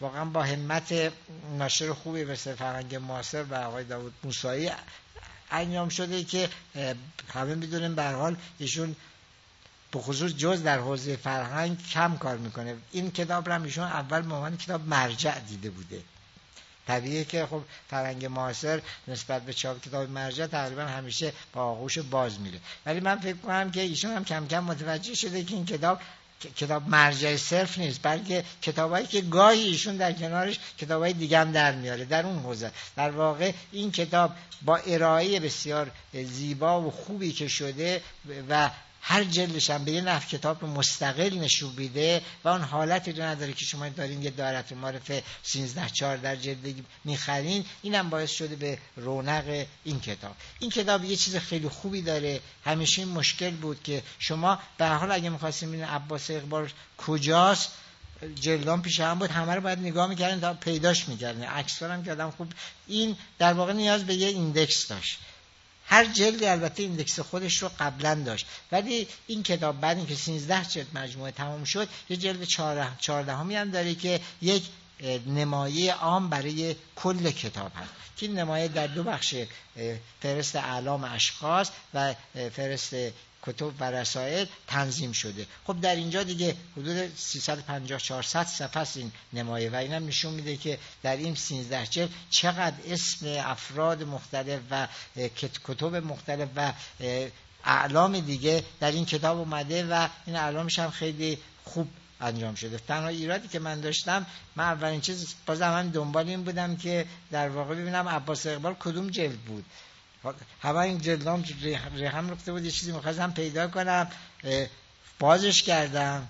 واقعا با همت ناشر خوبی مثل فرهنگ معاصر و آقای داوود موسایی انجام شده که همه میدونیم به هر حال ایشون به خصوص جز در حوزه فرهنگ کم کار میکنه. این کتاب رو هم ایشون اول به عنوان کتاب مرجع دیده بوده. طبیعیه که خب فرهنگ معاصر نسبت به چاپ کتاب مرجع تقریبا همیشه با آغوش باز میره، ولی من فکر کنم که ایشون هم کم کم متوجه شده که این کتاب مرجع صرف نیست، بلکه کتابایی که گاهی ایشون در کنارش کتابای دیگه هم در میاره در اون حوزه. در واقع این کتاب با ارائه بسیار زیبا و خوبی که شده و هر جلدش هم به یه نحو کتاب مستقل نشون میده و اون حالتی رو نداره که شما دارین یه دایره معارف 13-14 جلدی میخرین. اینم باعث شده به رونق این کتاب. این کتاب یه چیز خیلی خوبی داره. همیشه این مشکل بود که شما به هر حال اگه می‌خواستین ببینید عباس اقبال کجاست، جلدان پیش هم بود، همه رو باید نگاه می‌کردن تا پیداش می‌کردن. عکس‌ها هم که آدم خوب، این در واقع نیاز به یه ایندکس داشت. هر جلد البته ایندکس خودش رو قبلا داشت، ولی این کتاب بعد اینکه 13 جلد مجموعه تمام شد یه جلد 14 هم داره که یک نمایه عام برای کل کتاب هست که این نمایه در 2 بخش، فهرست اعلام اشخاص و فهرست کتب و رسائل تنظیم شده. خب در اینجا دیگه حدود 350-400 صفحه است این نمایه و اینم نشون میده که در این 13 جلد چقدر اسم افراد مختلف و کتب مختلف و اعلام دیگه در این کتاب اومده و این اعلامش هم خیلی خوب انجام شده. تنها ایرادی که من داشتم، من اولین چیز بازم هم دنبال این بودم که در واقع ببینم عباس اقبال کدوم جلد بود. همه این جلدام هم رفته بود، یه چیزی می‌خواستم پیدا کنم، بازش کردم،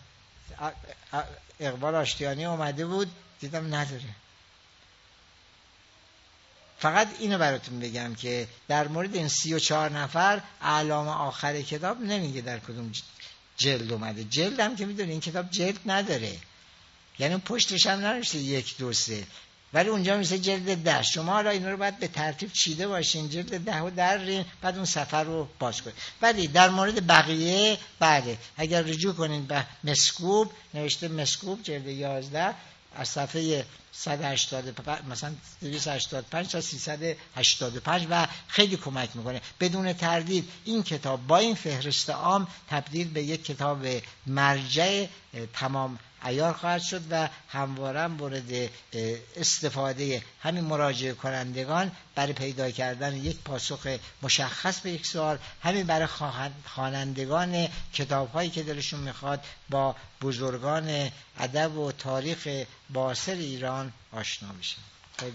اقبال آشتیانی اومده بود، دیدم نداره. فقط اینو براتون بگم که در مورد این 34 نفر اعلام آخر کتاب نمیگه در کدوم جلد اومده. جلد هم که میدونی این کتاب جلد نداره، یعنی پشتش هم ننوشته 1 2 3، ولی اونجا میشه جلد 10. شما حالا اینا رو باید به ترتیب چیده باشین، جلد 10 رو درین، بعد اون صفحه رو باز کنید. ولی در مورد بقیه بله، اگر رجوع کنین به مسکوب، نوشته مسکوب جلد 11 از صفحه 185 مثلا 285 تا 385 و خیلی کمک میکنه. بدون تردید این کتاب با این فهرست عام تبدیل به یک کتاب مرجع تمام عیار خواهد شد و همواره مورد استفاده همین مراجعه کنندگان برای پیدا کردن یک پاسخ مشخص به یک سوال، همین برای خوانندگان کتاب‌هایی که دلشون میخواد با بزرگان ادب و تاریخ معاصر ایران آشنا بشن. خیلی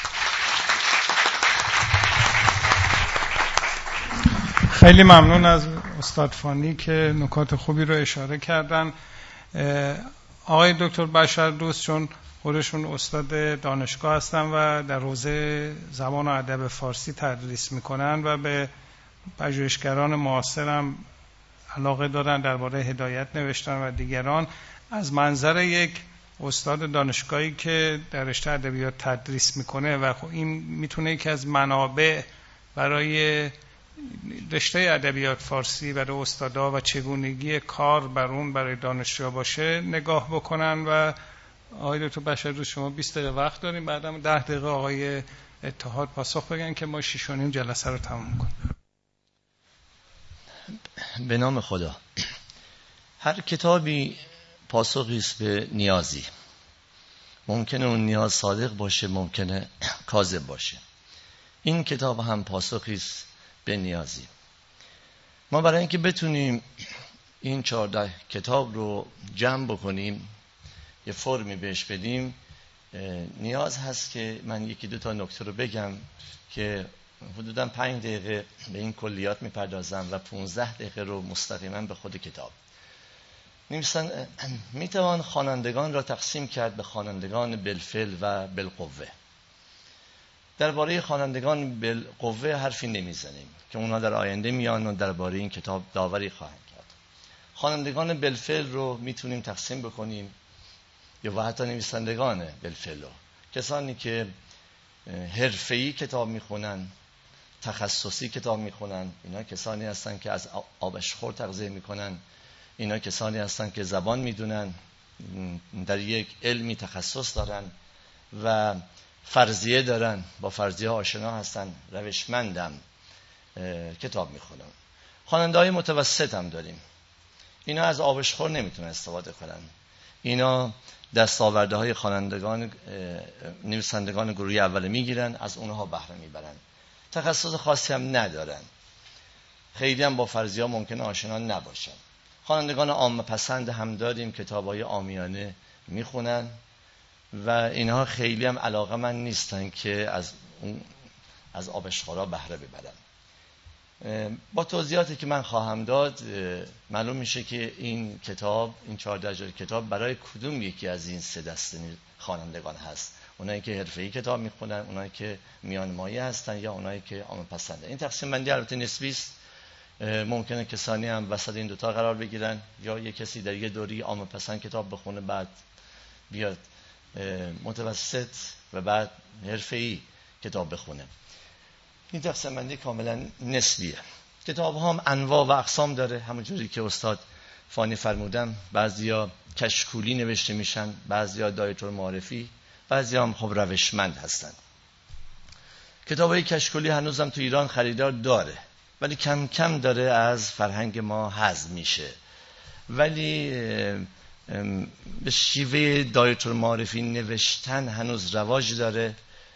خیلی ممنون از استاد فانی که نکات خوبی رو اشاره کردن. آقای دکتر بشردوست چون خودشون استاد دانشگاه هستن و در حوزه زبان و ادب فارسی تدریس میکنن و به پژوهشگران معاصر هم علاقه دارن، درباره هدایت نوشتن و دیگران، از منظر یک استاد دانشگاهی که در رشته ادبیات تدریس میکنه و خب این میتونه یکی از منابع برای رشته ادبیات فارسی برای استادا و چگونگی کار بر اون برای دانشجوها باشه نگاه بکنن. و آقای دکتر بشردوست شما 20 دقیقه وقت داریم، بعدم 10 دقیقه آقای اتحاد پاسخ بگن که ما 6:30 جلسه رو تموم کنیم. به نام خدا. هر کتابی پاسخی است به نیازی. ممکنه اون نیاز صادق باشه، ممکنه کاذب باشه. این کتاب هم پاسخی است به نیازی. ما برای اینکه بتونیم این 14 کتاب رو جمع بکنیم، یه فرمی بهش بدیم، نیاز هست که من 1-2 تا نکته رو بگم که حدوداً 5 دقیقه به این کلیات میپردازم و 15 دقیقه رو مستقیما به خود کتاب. میتوان خوانندگان را تقسیم کرد به خوانندگان بالفعل و بالقوه. درباره خوانندگان بالقوه حرفی نمیزنیم که اونا در آینده میان و درباره این کتاب داوری خواهند کرد. خوانندگان بالفعل رو میتونیم تقسیم بکنیم یا حتی نویسندگان بالفعل رو، کسانی که حرفه‌ای کتاب میخونن، تخصصی کتاب میخونن، اینا کسانی هستن که از آبشخور تغذیه میکنن، اینا کسانی هستن که زبان میدونن، در یک علمی تخصص دارن و فرضیه دارن، با فرضیه آشنا هستن، روشمندم کتاب میخونن. خواننده های متوسط هم داریم، اینا از آبشخور نمیتونن استفاده کنن، اینا دستاورده های خوانندگان نویسندگان گروهی اول میگیرن، از اونها بهره میبرن، تخصص خاصی هم ندارن، خیلی هم با فرضیه ممکنه آشنا نباشن. خوانندگان عامه پسند هم داریم، کتابای عامیانه میخونن و اینها خیلی هم علاقه‌مند نیستن که از آبشخورا بهره ببرن. با توضیحاتی که من خواهم داد معلوم میشه که این کتاب، این 14 جلد کتاب برای کدوم یکی از این سه دسته خوانندگان هست، اونایی که حرفه‌ای کتاب میخونن، اونایی که میان مایه هستن، یا اونایی که عامه پسنده. این تقسیم بندی البته نسبی است، ممکنه کسانی هم وسط این دوتا قرار بگیرن، یا یک کسی در یه دوری عامه پسند کتاب بخونه بعد بیاد متوسط و بعد حرفه‌ای کتاب بخونه. این تقسیم بندی کاملا نسبیه. کتاب ها هم انواع و اقسام داره، همونجوری که استاد فانی فرمودن، بعضیا کشکولی نوشته میشن، بعضیا دایره المعارفی، بعضیا هم خب روشمند هستن. کتابای کشکولی هنوزم تو ایران خریدار داره، ولی کم کم داره از فرهنگ ما حذف میشه. ولی به شیوه دایره المعارفی نوشتن هنوز رواج داره،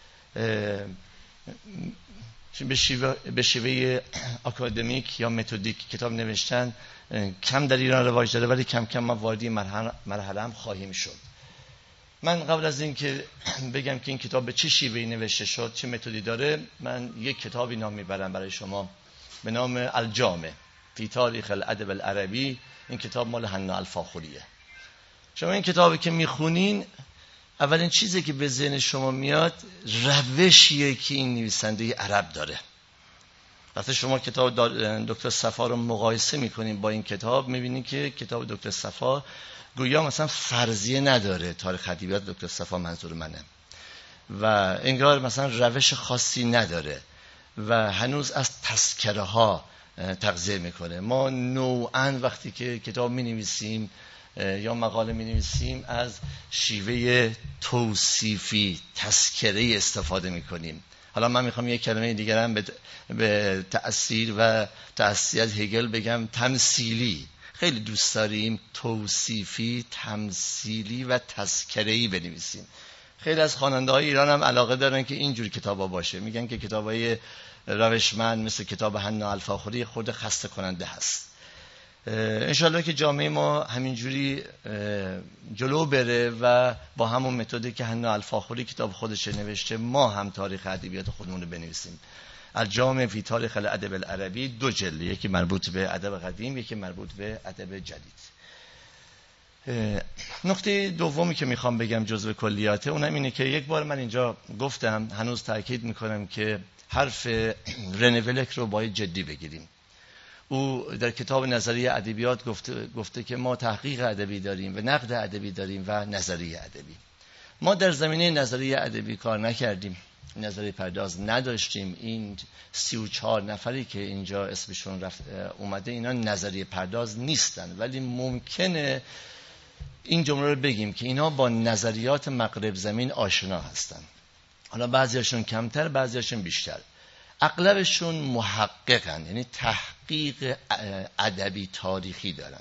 به شیوه اکادمیک یا متدیک کتاب نوشتن کم در ایران رواج داره، ولی کم کم ما وارد مرحله هم خواهیم شد. من قبل از این که بگم که این کتاب به چه شیوهی نوشته شد، چه متدی داره، من یک کتابی نام میبرم برای شما به نام الجامع فی تاریخ الادب العربی. این کتاب مال حنا الفاخریه. شما این کتابی که میخونین، اولین چیزی که به ذهن شما میاد روشیه که این نویسنده عرب داره. وقتی شما کتاب دکتر صفا رو مقایسه میکنین با این کتاب، میبینین که کتاب دکتر صفا گویا مثلا فرضیه نداره. تاریخ ادبیات دکتر صفا منظور منه، و انگار مثلا روش خاصی نداره و هنوز از تذکره ها تغذیه میکنه. ما نوعاً وقتی که کتاب مینویسیم یا مقاله می‌نویسیم از شیوه توصیفی تذکره استفاده می‌کنیم. حالا من می‌خوام یک کلمه دیگر هم به تأثیر و تأثیر از هگل بگم، تمثیلی. خیلی دوست داریم توصیفی، تمثیلی و تذکره‌ای بنویسیم. خیلی از خواننده‌های ایران هم علاقه دارن که اینجور کتابا باشه. میگن که کتابای روشمند مثل کتاب حنا الفاخری خود خسته کننده هست. انشالله که جامعه ما همینجوری جلو بره و با همون متدی که حنا الفاخری کتاب خودش نوشته، ما هم تاریخ ادبیات خودمون رو بنویسیم. الجامع فی تاریخ الادب العربی 2 جلد، یکی مربوط به ادب قدیم، یکی مربوط به ادب جدید. نکته دومی که میخوام بگم جزو کلیاته، اونم اینه که یک بار من اینجا گفتم، هنوز تاکید میکنم که حرف رنه ولک رو باید جدی بگیریم. او در کتاب نظریه ادبیات گفته که ما تحقیق ادبی داریم و نقد ادبی داریم و نظریه ادبی. ما در زمینه نظریه ادبی کار نکردیم، نظریه پرداز نداشتیم. این 34 نفری که اینجا اسمشون اومده، اینا نظریه پرداز نیستن، ولی ممکنه این جمله رو بگیم که اینا با نظریات مغرب زمین آشنا هستن. حالا بعضیاشون کمتر، بعضیاشون بیشتر. اغلبشون محققن، یعنی تحقیق ادبی تاریخی دارن.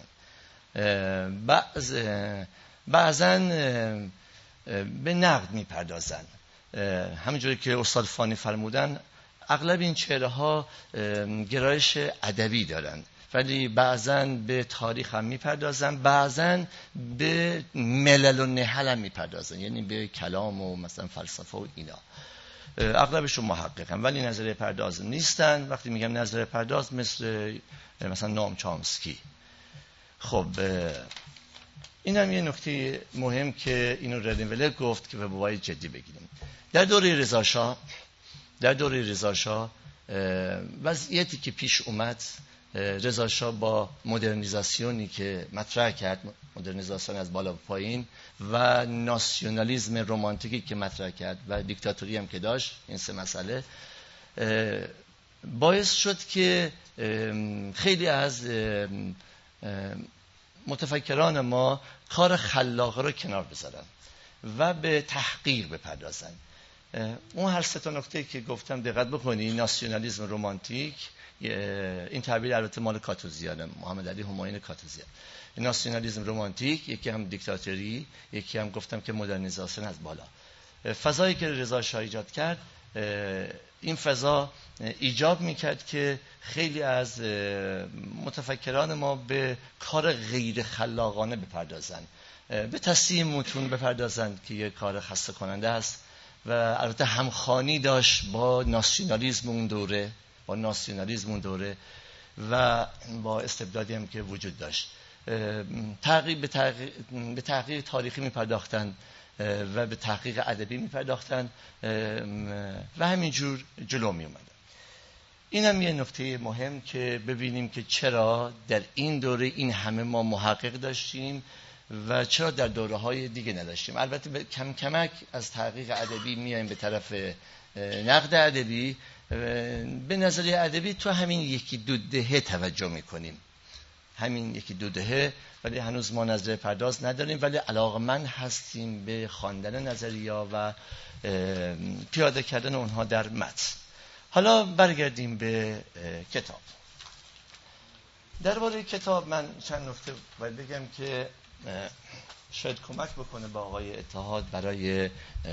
بعضن به نقد میپردازن. همونجوری که استاد فانی فرمودن، اغلب این چهره ها گرایش ادبی دارن، ولی بعضن به تاریخ هم میپردازن، بعضن به ملل و نحل هم میپردازن، یعنی به کلام و مثلا فلسفه و اینا. اغلبشون محققن ولی نظریه پرداز نیستن. وقتی میگم نظریه پرداز، مثلا نام چامسکی. خب این هم یه نکته مهم که اینو رنه ولک گفت که باید جدی بگیریم. در دوره رضا شاه وضعیتی که پیش اومد، رضا شاه با مدرنیزاسیونی که مطرح کرد، مدرنیزاسیون از بالا به پایین، و ناسیونالیسم رمانتیکی که مطرح کرد و دیکتاتوری هم که داشت، این 3 مسئله باعث شد که خیلی از متفکران ما کار خلاقه رو کنار بذارن و به تحقیق بپردازن. اون هر سه تا نکته که گفتم دقت بکنی، ناسیونالیسم رومانتیک، این تعبیر البته مال کاتوزیانه، محمد علی همایون کاتوزیان. ناسیونالیسم رومانتیک، یکی هم دیکتاتوری، یکی هم گفتم که مدرنیزاسیون از بالا. فضایی که رضا شاه ایجاد کرد، این فضا ایجاب میکرد که خیلی از متفکران ما به کار غیر خلاقانه بپردازن، به تصحیح متون بپردازن که یک کار خسته کننده است و البته همخوانی داشت با ناسیونالیسم اون دوره و با استبدادی هم که وجود داشت. به تحقیق تاریخی میپرداختن و به تحقیق ادبی میپرداختن و همینجور جلو میومدن. این هم یه نکته مهم که ببینیم که چرا در این دوره این همه ما محقق داشتیم و چرا در دوره‌های دیگه نداشتیم. البته کم کمک از تحقیق ادبی میایم به طرف نقد ادبی. به نظریه ادبی تو همین یکی دو دهه توجه میکنیم، ولی هنوز ما نظریه پرداز نداریم، ولی علاقمند هستیم به خواندن نظریه‌ها و پیاده کردن اونها در متن. حالا برگردیم به کتاب. درباره کتاب من چند نکته باید بگم که شاید کمک بکنه با آقای اتحاد برای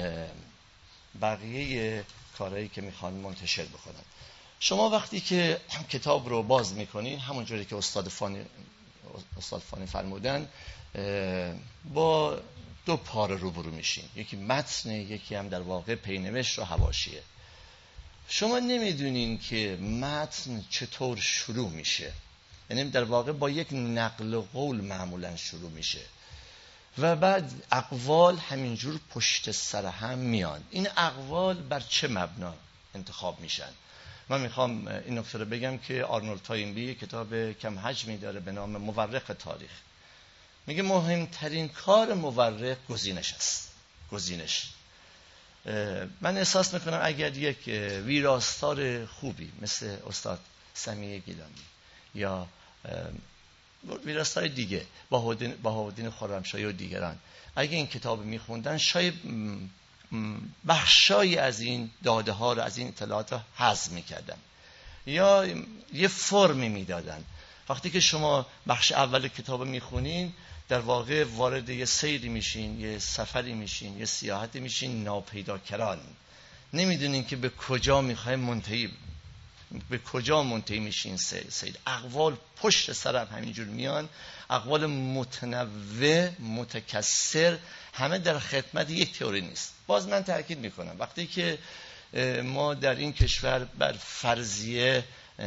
بقیه کارهایی که میخوان منتشر بکنن. شما وقتی که کتاب رو باز میکنین، همونجوری که استاد فانی فرمودن، با دو پاره روبرو میشین، یکی متن، یکی هم در واقع پینوشت و حواشیه. شما نمیدونین که متن چطور شروع میشه، یعنی در واقع با یک نقل قول معمولا شروع میشه و بعد اقوال همینجور پشت سر هم میان. این اقوال بر چه مبنا انتخاب میشن؟ من میخوام این نکته رو بگم که آرنولد تاینبی کتاب کم حجمی داره به نام مورخ تاریخ. میگه مهمترین کار مورخ گزینش است. من احساس میکنم اگر یک ویراستار خوبی مثل استاد سمیع گیلانی یا ویراستار دیگه، بهاءالدین خرمشاهی و دیگران، اگه این کتاب میخوندن شاید بخشای از این داده ها رو، از این اطلاعات رو حذف میکردن یا یه فرمی میدادن. وقتی که شما بخش اول کتاب میخونین، در واقع وارد یه سیری میشین، یه سفری میشین، یه سیاحتی میشین ناپیداکران. نمیدونین که به کجا میخواین منتهی میشین. سیر اقوال پشت سر همینجور میان، اقوال متنوع، متکثر، همه در خدمت یک تئوری نیست. باز من تاکید میکنم وقتی که ما در این کشور بر فرضیه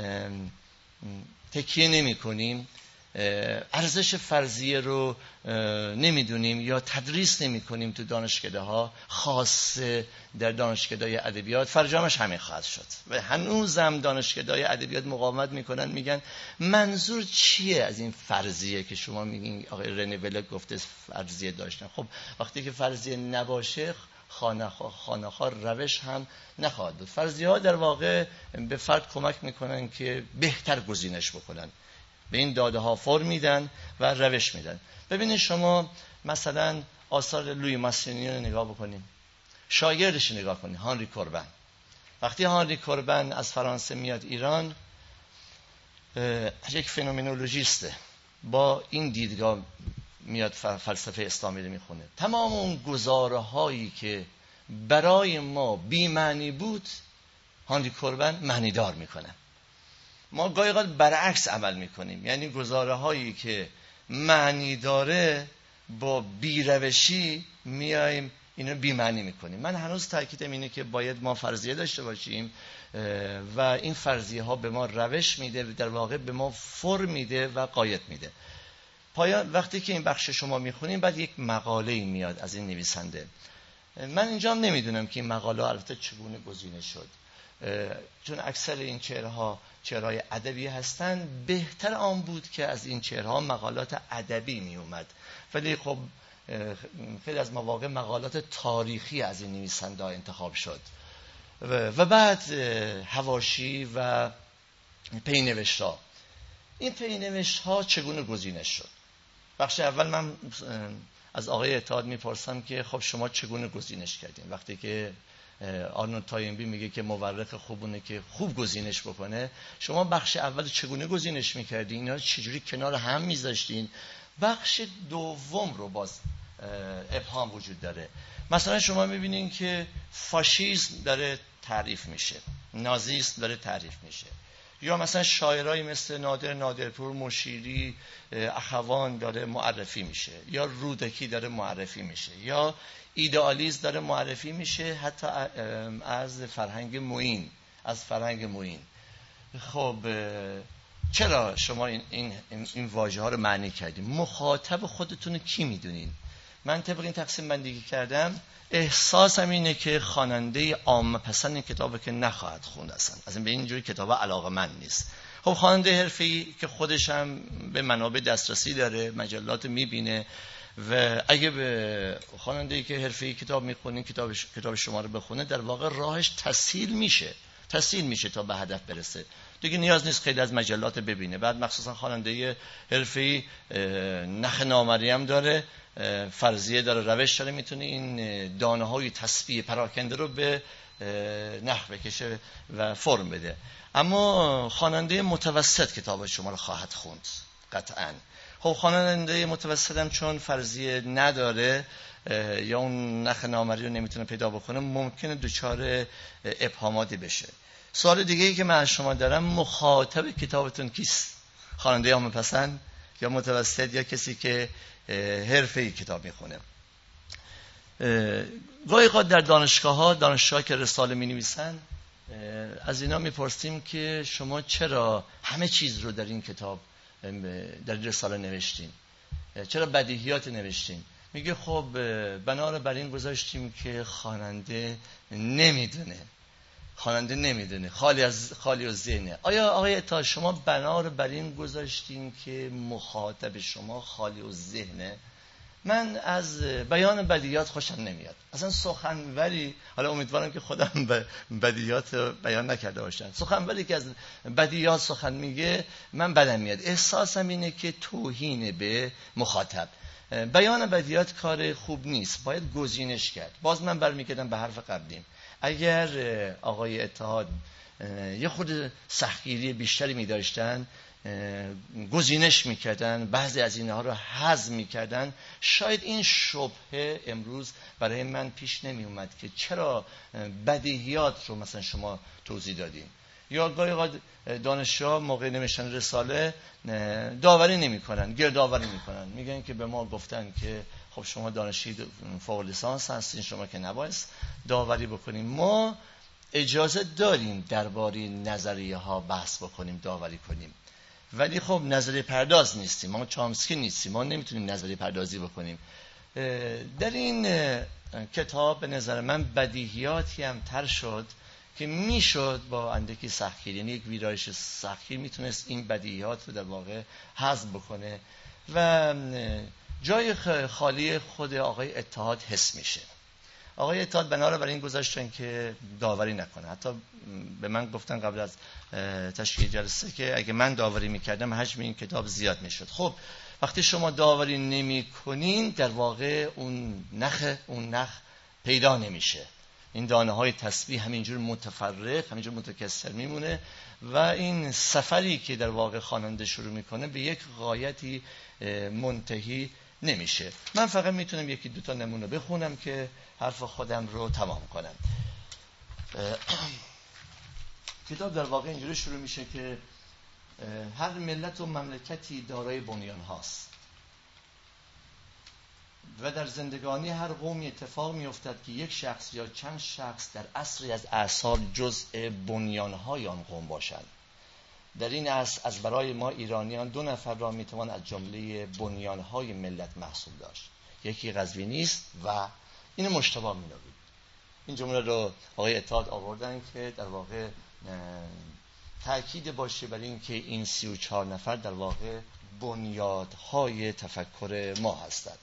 تکیه نمی کنیم، ارزش فرضیه رو نمیدونیم یا تدریس نمی کنیم تو دانشکده‌ها، خاصه در دانشکده‌های ادبیات، فرجامش همین خواهد شد. و هنوزم دانشکده‌های ادبیات مقاومت میکنن، میگن منظور چیه از این فرضیه که شما میگین؟ آقای رنی ولک گفته فرضیه داشتن. خب وقتی که فرضیه نباشه، خانه‌ها روش هم نخواهد بود. فرضیه ها در واقع به فرد کمک میکنن که بهتر گزینش بکنن، به این داده ها فرم میدن و روش میدن. ببینید شما مثلا آثار لوی ماسینی رو نگاه بکنید، شاگردش نگاه کنید، هانری کوربن. وقتی هانری کوربن از فرانسه میاد ایران، یک فنومنولوژیسته، با این دیدگاه میاد فلسفه اسلامی رو میخونه. تمام اون گزاره هایی که برای ما بی معنی بود، هانری کوربن معنی دار میکنه. ما گاهی اوقات برعکس عمل میکنیم، یعنی گزاره هایی که معنی داره با بیروشی میایم اینو بی معنی میکنیم. من هنوز تاکیدم اینه که باید ما فرضیه داشته باشیم و این فرضیه ها به ما روش میده، در واقع به ما فرم میده و قایت میده. پایان وقتی که این بخش شما میخونیم، بعد یک مقاله میاد از این نویسنده. من اینجا هم نمیدونم که این مقاله البته چگونه گزینه شد، چون اکثر این چهره‌های ادبی هستن. بهتر آن بود که از این چهره‌ها مقالات ادبی می اومد، ولی خب خیلی از مواقع مقالات تاریخی از این نویسنده انتخاب شد و بعد حواشی و پینوشت‌ها. این پینوشت‌ها چگونه گزینش شد؟ بخش اول من از آقای اتحاد میپرسم که خب شما چگونه گزینش کردین؟ وقتی که آرنولد تاینبی میگه که مورخ خوبونه که خوب گزینش بکنه، شما بخش اول چگونه گزینش میکردین؟ اینا چجوری کنار هم میذاشتین؟ بخش دوم رو باز ابهام وجود داره. مثلا شما میبینین که فاشیسم داره تعریف میشه، نازیسم داره تعریف میشه، یا مثلا شاعرایی مثل نادرپور، مشیری، اخوان داره معرفی میشه، یا رودکی داره معرفی میشه، یا ایدئالیسم داره معرفی میشه، حتی از فرهنگ معین. خب چرا شما این واژه ها رو معنی کردیم؟ مخاطب خودتون کی میدونین؟ من طبق این تقسیم بندی کردم، احساسم اینه که خواننده عامه پسند این کتابه که نخواهد خوند اصلا به اینجوری کتاب علاقه‌مند نیست. خب خواننده حرفه‌ای که خودش هم به منابع دسترسی داره، مجلات میبینه، و اگه به خواننده‌ای که حرفه‌ای کتاب میخونه کتاب شما رو بخونه، در واقع راهش تسهیل میشه تا به هدف برسه. دیگه نیاز نیست خیلی از مجلات ببینه. بعد مخصوصا خواننده حرفه‌ای نخ نامری هم داره، فرضیه داره، روش داره، میتونه این دانه‌های تسبیح پراکنده رو به نخ بکشه و فرم بده. اما خواننده متوسط کتاب شما رو خواهد خوند قطعاً. خب خواننده متوسط هم چون فرضیه نداره یا اون نخ نامری رو نمیتونه پیدا بکنه، ممکنه دچار ابهاماتی بشه. سوال دیگه ای که من از شما دارم، مخاطب کتابتون کیست؟ خواننده عامه پسند یا متوسط یا کسی که حرفه‌ای کتاب میخونه؟ گاهی اوقات در دانشگاه که رساله می‌نویسن، از اینا میپرسیم که شما چرا همه چیز رو در این کتاب در رساله نوشتین؟ چرا بدیهیات نوشتین؟ میگه خب بنا بر این گذاشتیم که خواننده نمیدونه، خالی از ذهنه. آیا آقای اتحاد شما بنا بر این گذاشتین که مخاطب شما خالی از ذهنه؟ من از بیان بدیهیات خوشم نمیاد اصلا. سخنوری، حالا امیدوارم که خودم بدیهیات بیان نکرده باشم، سخنوری که از بدیهیات سخن میگه من بدم میاد. احساسم اینه که توهین به مخاطب. بیان بدیهیات کار خوب نیست، باید گزینش کرد. باز من برمیگردم به حرف قبلیم. اگر آقای اتحاد یه خود سختگیری بیشتری می‌داشتن، گزینش می‌کردن، بعضی از اینها رو حذف می‌کردن، شاید این شبهه امروز برای من پیش نمی‌اومد که چرا بدیهیات رو مثلا شما توضیح دادین. یا گاهی اوقات دانشجوها موقع نوشتن رساله داوری نمی‌کنن، گردآوری می‌کنن، میگن که به ما گفتن که خب شما دانشجوی فوق لیسانس هستین، شما که نباید داوری بکنیم. ما اجازه داریم درباره نظریه ها بحث بکنیم، داوری کنیم، ولی خب نظریه پرداز نیستیم، ما چامسکی نیستیم، ما نمیتونیم نظریه پردازی بکنیم. در این کتاب به نظر من بدیهیاتی هم تر شد که میشد با اندکی سختگیری، یعنی یک ویرایش سختگیر میتونست این بدیهیات رو در واقع حذف بکنه و جای خالی خود آقای اتحاد حس میشه. آقای اتحاد بنا بر این گذاشتن که داوری نکنه. حتی به من گفتن قبل از تشکیل جلسه که اگه من داوری میکردم حجم این کتاب زیاد میشد. خب وقتی شما داوری نمی کنین، در واقع اون نخ پیدا نمیشه. این دانه های تسبیح همینجور متفرق، همینجور متکثر میمونه و این سفری که در واقع خواننده شروع میکنه به یک غایتی منتهی نمیشه. من فقط میتونم یکی دوتا نمونه بخونم که حرف خودم رو تمام کنم. کتاب در واقع اینجوری شروع میشه که هر ملت و مملکتی دارای بنیان هاست و در زندگانی هر قومی اتفاق میافتد که یک شخص یا چند شخص در عصری از اعصار جزء بنیانهای آن قوم باشند. در این عصر از برای ما ایرانیان 2 نفر را میتوان از جمله بنیانهای ملت محسوب داشت. یکی قزوینی است و این مجتبی مینوی. این جمله رو آقای اتحاد آوردن که در واقع تأکید باشه برای این که این 34 نفر در واقع بنیادهای تفکر ما هستند.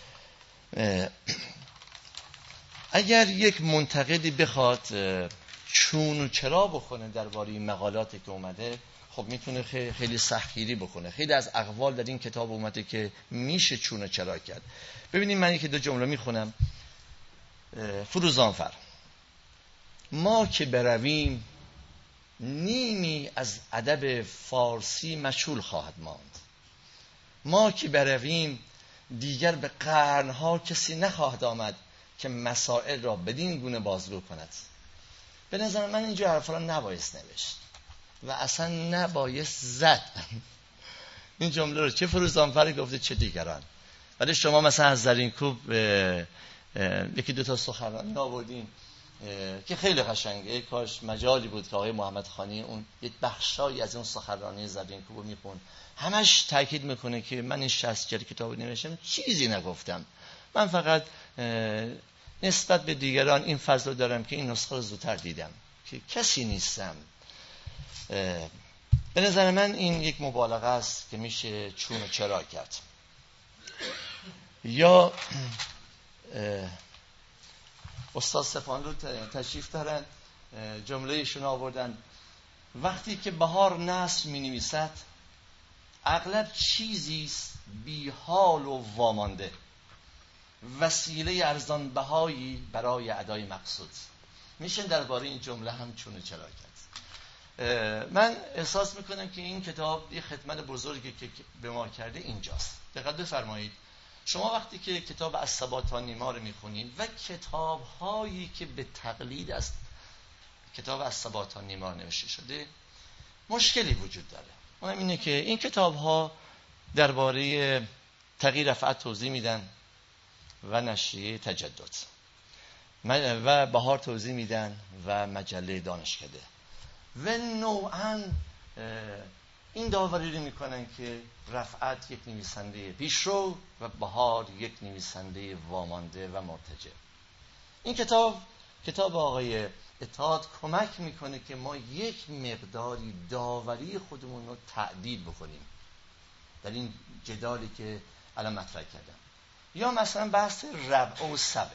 اگر یک منتقدی بخواد چون و چرا بکنه درباره این مقالاتی که اومده، خب میتونه خیلی سختگیری بکنه. خیلی از اقوال در این کتاب اومده که میشه چون و چرا کرد. ببینید من یکی دو جمله میخونم. فروزانفر: ما که برویم نیمی از ادب فارسی مشغول خواهد ماند. ما که برویم دیگر به قرنها کسی نخواهد آمد که مسائل را بدین گونه بازگو کند. به نظر من اینجا حرفا را نبایست نوشت و اصلا نبایست زد. این جمله رو چه فروزانفری گفته چه دیگران. ولی شما مثلا از زرینکوب یکی دو تا سخنرانی آوردین که خیلی قشنگه. کاش مجالی بود که آقای محمد خانی اون یک بخشایی از اون سخنرانی زرینکوب رو میخوند. همش تاکید میکنه که من این 60 جلد کتاب نوشتم چیزی نگفتم، من فقط نسبت به دیگران این فضل دارم که این نسخه رو زودتر دیدم که کسی نیستم. به نظر من این یک مبالغه است که میشه چون و چرا کرد. یا استاد سپانلو تشریف دارن، جمله ایشون آوردن: وقتی که بهار نثر می نویسد اغلب چیزی است بی حال و وامانده، وسیله ارزان بهایی برای ادای مقصود. میشه درباره این جمله هم چون و چرا کرد. من احساس میکنم که این کتاب یه خدمت بزرگی که به ما کرده اینجاست. دقت بفرمایید، شما وقتی که کتاب از ثبات تا نیما رو میخونید و کتاب هایی که به تقلید از کتاب از ثبات تا نیما نوشته شده، مشکلی وجود داره. اونم اینه که این کتاب ها درباره تغییر رفعت توضیح میدن و نشریه تجدد و بهار توضیح میدن و مجله دانشکده و نوعاً این داوری رو میکنن که رفعت یک نویسنده پیشرو و بهار یک نویسنده وامانده و مرتجع. این کتاب آقای اتحاد کمک میکنه که ما یک مقداری داوری خودمون رو تعدیل بکنیم در این جدالی که الان مطرح کردم. یا مثلا بحث ربع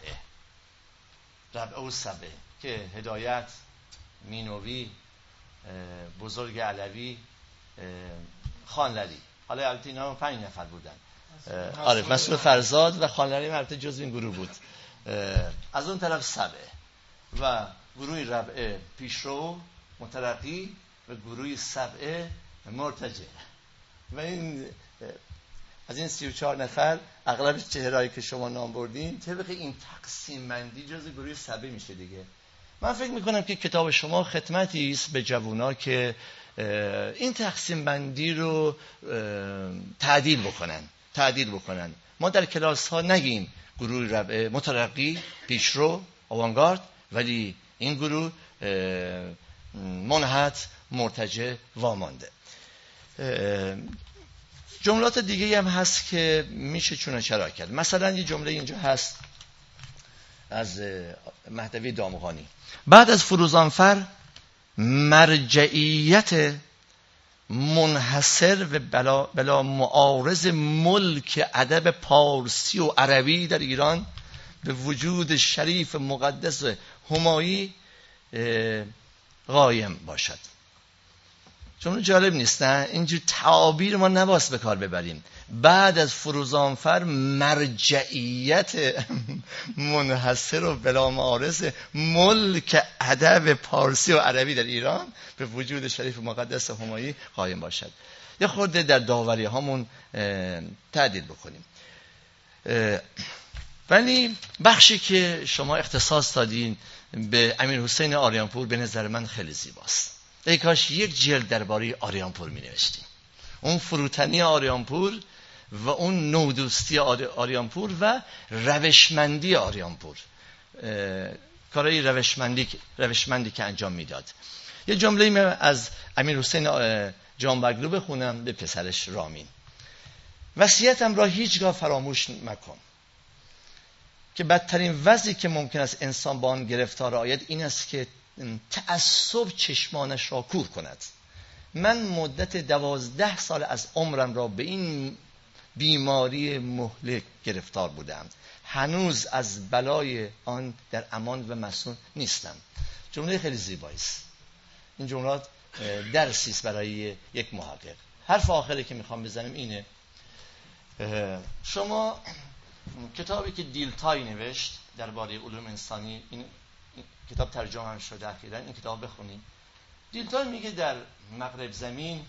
و سبعه که هدایت، مینوی، بزرگ علوی، خانلری، حالا البته اینا 5 نفر بودن، آره مسعود فرزاد و خانلری البته جزو این گروه بود. از اون طرف سبعه و گروه ربع پیشرو مترقی و گروه سبعه مرتجع. و این از این 34 نفر اغلب چهرهایی که شما نام بردین طبق این تقسیم بندی جزو گروه سبعه میشه دیگه. من فکر میکنم که کتاب شما خدمتی است به جوونا که این تقسیم بندی رو تعدیل بکنن. ما در کلاس ها نگیم گروه ربع مترقی، پیشرو، آوانگارد، ولی این گروه منحت، مرتجع، وامانده. جملات دیگه هم هست که میشه چون چرا کرد. مثلا یه جمله اینجا هست از مهدوی دامغانی: بعد از فروزانفر مرجعیت منحصر و بلا معارض ملک ادب پارسی و عربی در ایران به وجود شریف مقدس همایی قایم باشد. جمله جالب نیست نه؟ اینجور تعابیر ما نباید به کار ببریم. بعد از فروزانفر مرجعیت منحصر و بلا معارض ملک ادب پارسی و عربی در ایران به وجود شریف مقدس همایی قایم باشد. یه خورده در داوری هامون تعدیل بکنیم. ولی بخشی که شما اختصاص دادین به امیرحسین آریانپور به نظر من خیلی زیباست. ای کاش یک جلد درباره آریانپور می نوشتیم. اون فروتنی آریانپور و اون نودوستی آریانپور و روشمندی آریانپور، کارهای روشمندی که انجام میداد. یه جمله از امیرحسین جانبگلو بخونم به پسرش رامین: وصیتم را هیچگاه فراموش مکن که بدترین وضعی که ممکن است انسان با آن گرفتار آید این است که تعصب چشمانش را کور کند. من مدت 12 سال از عمرم را به این بیماری مهلک گرفتار بودم. هنوز از بلای آن در امان و مسئول نیستم. جمله خیلی زیبایی است. این جملات درسی است برای یک محقق. حرف آخری که میخوام بزنم اینه، شما کتابی که دیلتای نوشت درباره علوم انسانی، این کتاب ترجمه هم شده اخیراً، این کتاب بخونید. دیلتای میگه در مغرب زمین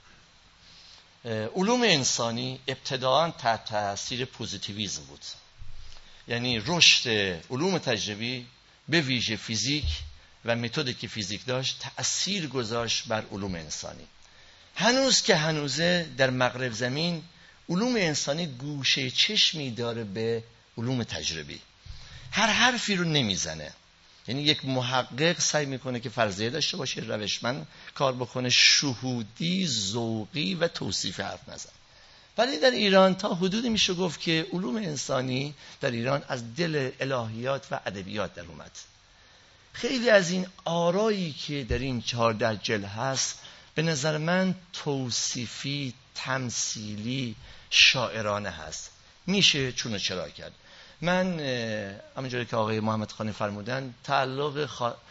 علوم انسانی ابتداءً تحت تاثیر پوزیتیویسم بود، یعنی رشد علوم تجربی به ویژه فیزیک و متدی که فیزیک داشت تأثیر گذاشت بر علوم انسانی. هنوز که هنوزه در مغرب زمین علوم انسانی گوشه چشمی داره به علوم تجربی، هر حرفی رو نمیزنه. یعنی یک محقق سعی میکنه که فرضیه داشته باشه، روشمند کار بکنه، شهودی، ذوقی و توصیفی حرف نزنه. ولی در ایران تا حدودی میشه گفت که علوم انسانی در ایران از دل الهیات و ادبیات در اومد. خیلی از این آرایی که در این 14 جلد هست به نظر من توصیفی، تمثیلی، شاعرانه هست. میشه چون و چرا کرد. من همونجوری که آقای محمد خانی فرمودن تعلق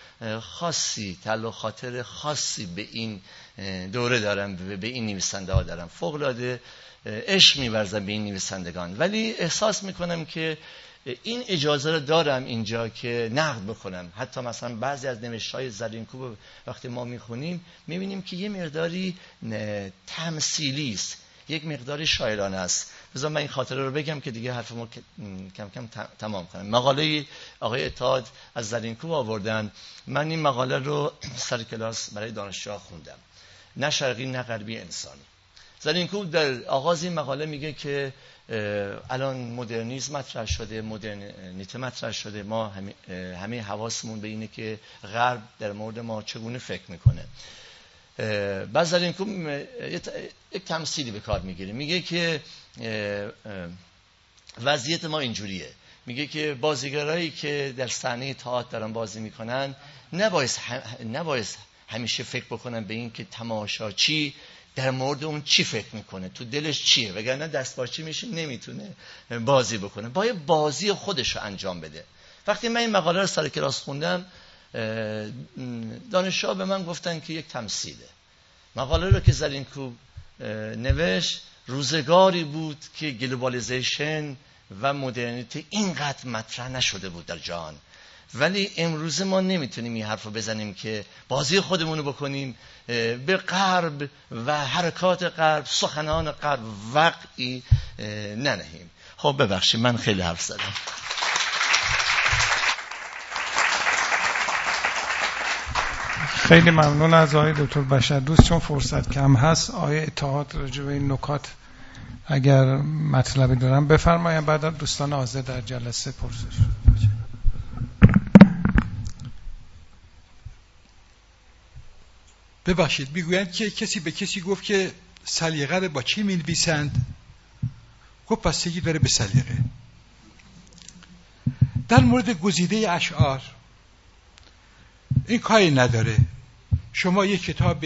خاطر خاصی به این دوره دارم، به این نویسنده ها دارم. فوق العاده عشق می‌ورزم به این نویسندگان، ولی احساس میکنم که این اجازه رو دارم اینجا که نقد بکنم. حتی مثلا بعضی از نوشته‌های زرینکوب وقتی ما میخونیم میبینیم که یه مقداری تمثیلی است، یک مقداری شاعرانه است. بذار من این خاطره رو بگم که دیگه حرفمو کم کم تمام کنم. مقاله آقای اتحاد از زرینکوب آوردن، من این مقاله رو سر کلاس برای دانشجوها خوندم. نه شرقی نه غربی انسانی. زرینکوب در آغاز این مقاله میگه که الان مدرنیسم مطرح شده، مدرنیته مطرح شده، ما همه حواسمون به اینه که غرب در مورد ما چگونه فکر میکنه. بعد زرینکوب یک تمثیلی به کار میگیره، میگه که وضعیت ما اینجوریه. میگه که بازیگرایی که در صحنه تئاتر دارن بازی میکنن نباید همیشه فکر بکنن به این که تماشاچی در مورد اون چی فکر میکنه، تو دلش چیه، وگرنه دستپاچه میشه، نمیتونه بازی بکنه، باید بازی خودش رو انجام بده. وقتی من این مقاله رو سر کلاس خوندم، دانشجوها به من گفتن که یک تمثیله. مقاله رو که زرینکوب نوشت روزگاری بود که گلوبالیزیشن و مدرنیته اینقدر مطرح نشده بود در جهان، ولی امروز ما نمیتونیم این حرف رو بزنیم که بازی خودمون رو بکنیم، به غرب و حرکات غرب، سخنان غرب وقعی ننهیم. خب ببخشید من خیلی حرف زدم. خیلی ممنون از آقای دکتر بشردوست. چون فرصت کم هست، آقای اتحاد راجع به این نکات اگر مطلبی دارن بفرمایید، بعد دوستان حاضر در جلسه پرسش. ببخشید، میگویند که کسی به کسی گفت که سلیقه رو با چی می‌نویسند؟ گفت بستگی داره به سلیقه. در مورد گزیده اشعار این کاری نداره. شما یک کتاب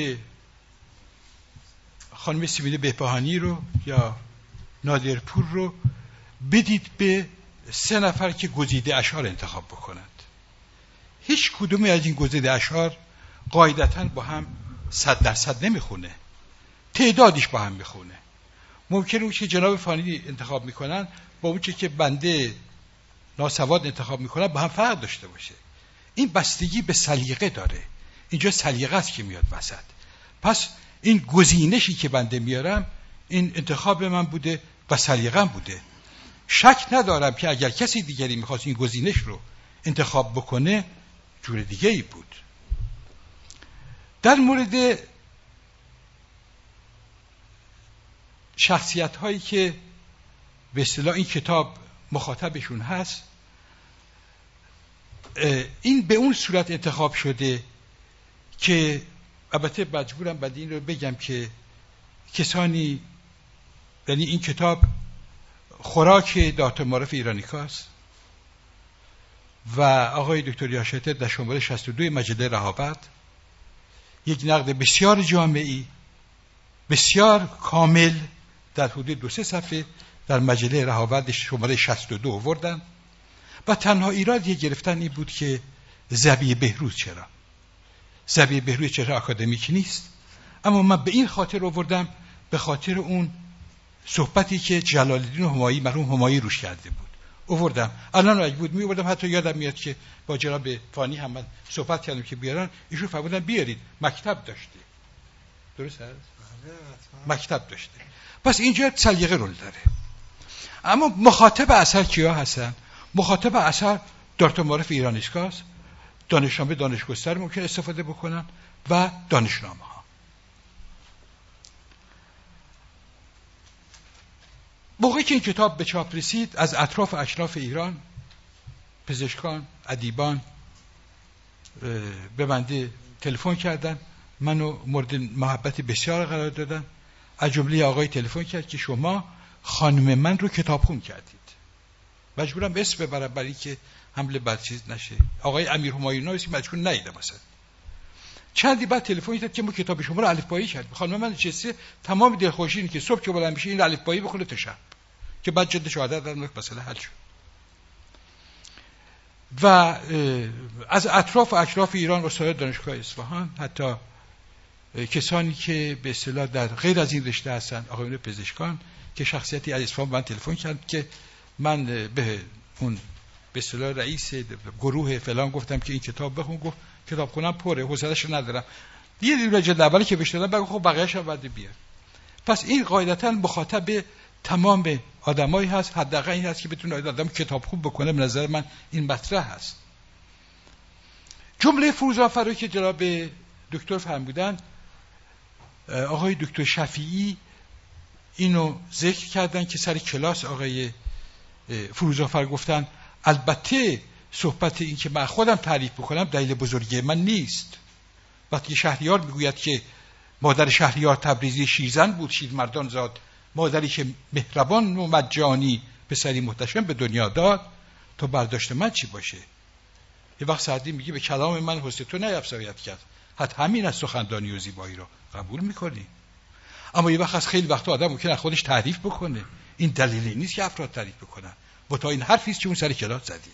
خانم سیمین بهبهانی رو یا نادرپور رو بدید به 3 نفر که گزیده اشعار انتخاب بکنند، هیچ کدومی از این گزیده اشعار قاعدتاً با هم 100% نمیخونه، تعدادش با هم میخونه. ممکنه اون که جناب فانی انتخاب میکنن با اون که بنده ناسواد انتخاب میکنن با هم فرق داشته باشه. این بستگی به سلیقه داره. اینجا سلیقه است که میاد وسط. پس این گزینشی که بنده میارم این انتخاب من بوده و سلیقه‌ام بوده. شک ندارم که اگر کسی دیگری میخواست این گزینش رو انتخاب بکنه جور دیگه ای بود. در مورد شخصیت هایی که به اصطلاح این کتاب مخاطبشون هست، این به اون صورت انتخاب شده که البته مجبورم بعد این رو بگم که کسانی، یعنی این کتاب خوراک داتا معارف ایرانیکاست و آقای دکتر یاشته در شماره 62 مجله رهابت یک نقد بسیار جامعی، بسیار کامل در حدود 2-3 صفحه در مجله رهابت شماره 62 آوردن و تنها ایرادی گرفتن این بود که ذبیح بهروز چرا؟ ضربه به روی چهره آکادمیک نیست، اما من به این خاطر آوردم، به خاطر اون صحبتی که جلال الدین همایی مرحوم همایی روش کرده بود آوردم. الان اگه بود می‌آوردم، حتی یادم میاد که با جناب فانی هم من صحبت کردم که بیارن، ایشون فرمودن بیارید، مکتب داشته. درست هست؟ مکتب داشته. پس اینجا سلیقه رول داره. اما مخاطب اثر کیا هستن؟ مخاطب اثر دکتر معارف ایرانیسکاست، دانشنامه دانشگستر ممکن استفاده بکنن و دانشنامه ها. موقعی که این کتاب به چاپ رسید، از اطراف اشراف ایران، پزشکان، ادیبان به بنده تلفن کردن، منو مورد محبت بسیار قرار دادن. از جمله آقای تلفن کرد که شما خانم من رو کتابخون کردید. مجبورم اسم ببرم برای که حمله بر چیز نشه. آقای امیر همایونی اسم مجبور نیده مثلا. چندی بعد تلفن کرد که ما کتاب شما رو الفبایی کردیم. خانم من نشسته تمام دلخوشی اینه که صبح که بلند میشه این الفبایی بخونه تا شب، که بعد جد شهادت در مسئله حل شد. و از اطراف و اطراف ایران استاد دانشگاه اصفهان، حتی کسانی که به اصطلاح در غیر از این رشته هستن، آقایون پزشکان، که شخصیتی از اصفهان من تلفن کرد که من به اون به اصطلاح رئیس گروه فلان گفتم که این کتاب بخون. گفت کتاب خونم پره، حوصله‌اش ندارم. یه دونه جلد اولی که بهش دادم بگو خب بقیه‌اش هم بعد بیار. پس این قاعدتاً مخاطب تمام آدمایی هست، حداقل این هست که بتونه آدم کتاب خوب بکنه. به نظر من این مطرح هست. جمله فروزآفر که جناب دکتر فرمودن، آقای دکتر شفیعی اینو ذکر کردن که سر کلاس آقای فروزآفر گفتن البته صحبت این که من خودم تعریف بکنم دلیل بزرگی من نیست. وقتی شهریار میگوید که مادر شهریار تبریزی شیرزن بود، شیرمردان زاد، مادری که مهربان و مجانی پسری محتشم به دنیا داد، تو برداشت من چی باشه؟ یه وقت سعدی میگه به کلام من حسن تو نیفزاید کرد، حتی همین از سخنرانی و زیبایی رو قبول میکنی. اما یه وقت از خیلی وقت آدم ممکنه خودش تعریف بکنه، این دلیلی نیست که افراد تعریف بکنن. با تا این حرفی است که اون سر کلاس زدی.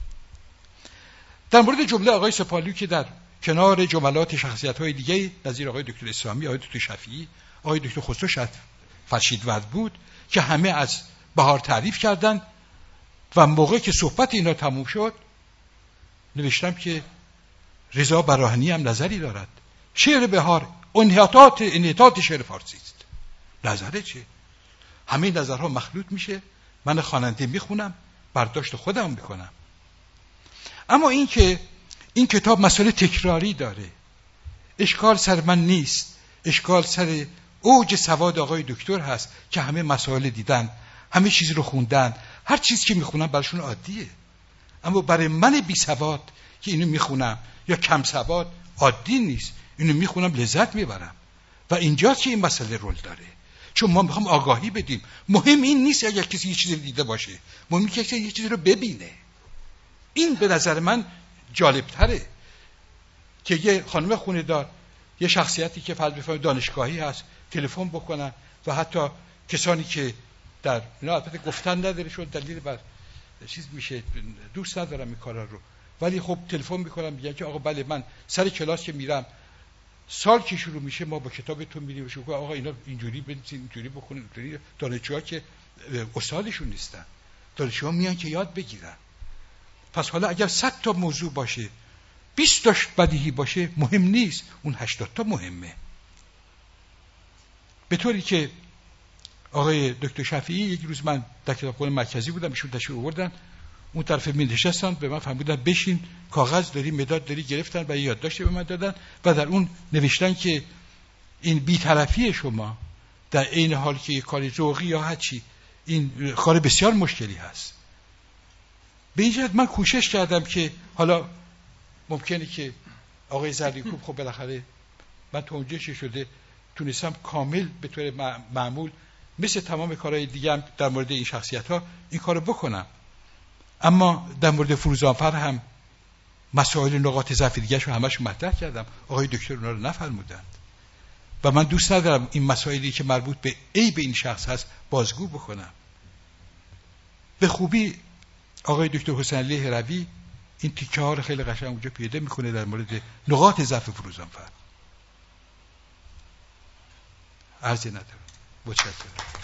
در مورد جمله آقای سپاهلو که در کنار جملات شخصیت‌های دیگه نظیر آقای دکتر اسلامی، آقای دکتر شفیعی، آقای دکتر خسرو فرشیدورد بود که همه از بهار تعریف کردن و موقعی که صحبت اینا تموم شد نوشتم که رضا براهنی هم نظری دارد. شعر بهار انحطاط شعر فارسی است. نظره چه؟ همه نظرها مخلوط میشه، من خواننده میخونم، برداشت خودم میکنم. اما این که این کتاب مسئله تکراری داره، اشکال سر من نیست، اشکال سر اوج سواد آقای دکتر هست که همه مسائل دیدن، همه چیز رو خوندن، هر چیز که میخونم براشون عادیه. اما برای من بی سواد که اینو میخونم یا کم سواد عادی نیست، اینو میخونم لذت میبرم. و اینجاست که این مسئله رول داره، چون ما میخوام آگاهی بدیم. مهم این نیست اگر کسی یه چیزی دیده باشه، مهم اینه که کسی یه چیزی رو ببینه. این به نظر من جالبتره که یه خانم خونه‌دار، یه شخصیتی که فرض بفرمایید دانشگاهی هست، تلفن بکنن و حتی کسانی که در اینا البته گفتن نداره چون دلیل بر چیز میشه، دوست ندارم این کارا رو، ولی خب تلفن میکنم میگن که آقا بله من سر کلاس که میرم سال که شروع میشه ما با کتابتون میریم و آقا اینا اینجوری بنویسین، اینجوری بکنین، اینجوری. دانشجوها که استادشون نیستن، دانشجوها میان که یاد بگیرن. پس حالا اگر 100 تا موضوع باشه، 20 تاش بدیهی باشه، مهم نیست، اون 80 تا مهمه. به طوری که آقای دکتر شفیعی یک روز من در کتابخانه مرکزی بودم، ایشون تشریف آوردن، اون طرف می نشستن، به من فرمودن بشین، کاغذ داری، مداد داری، گرفتن و یادداشتی به من دادن و در اون نوشتن که این بی‌طرفی شما در عین حال که یک کار ذوقی یا هر چی، این کار بسیار مشکلی هست. به این جهت من کوشش کردم که حالا ممکنه که آقای زرینکوب خب بالاخره من تو اونجا چه شده تونستم کامل به طور معمول مثل تمام کارهای دیگه هم در مورد این شخصیت‌ها این کارو بکنم. اما در مورد فروزآفر هم مسائل نقاط ضعف دیگه‌شو همشو مطرح کردم، آقای دکتر اونا رو نفرمودند و من دوست ندارم این مسائلی که مربوط به عیب این شخص هست بازگو بکنم. به خوبی آقای دکتر حسین علی هروی این تیکه ها رو خیلی قشنگ اونجا پیاده میکنه در مورد نقاط ضعف فروزانفر. عرضی ندارم. متشکرم.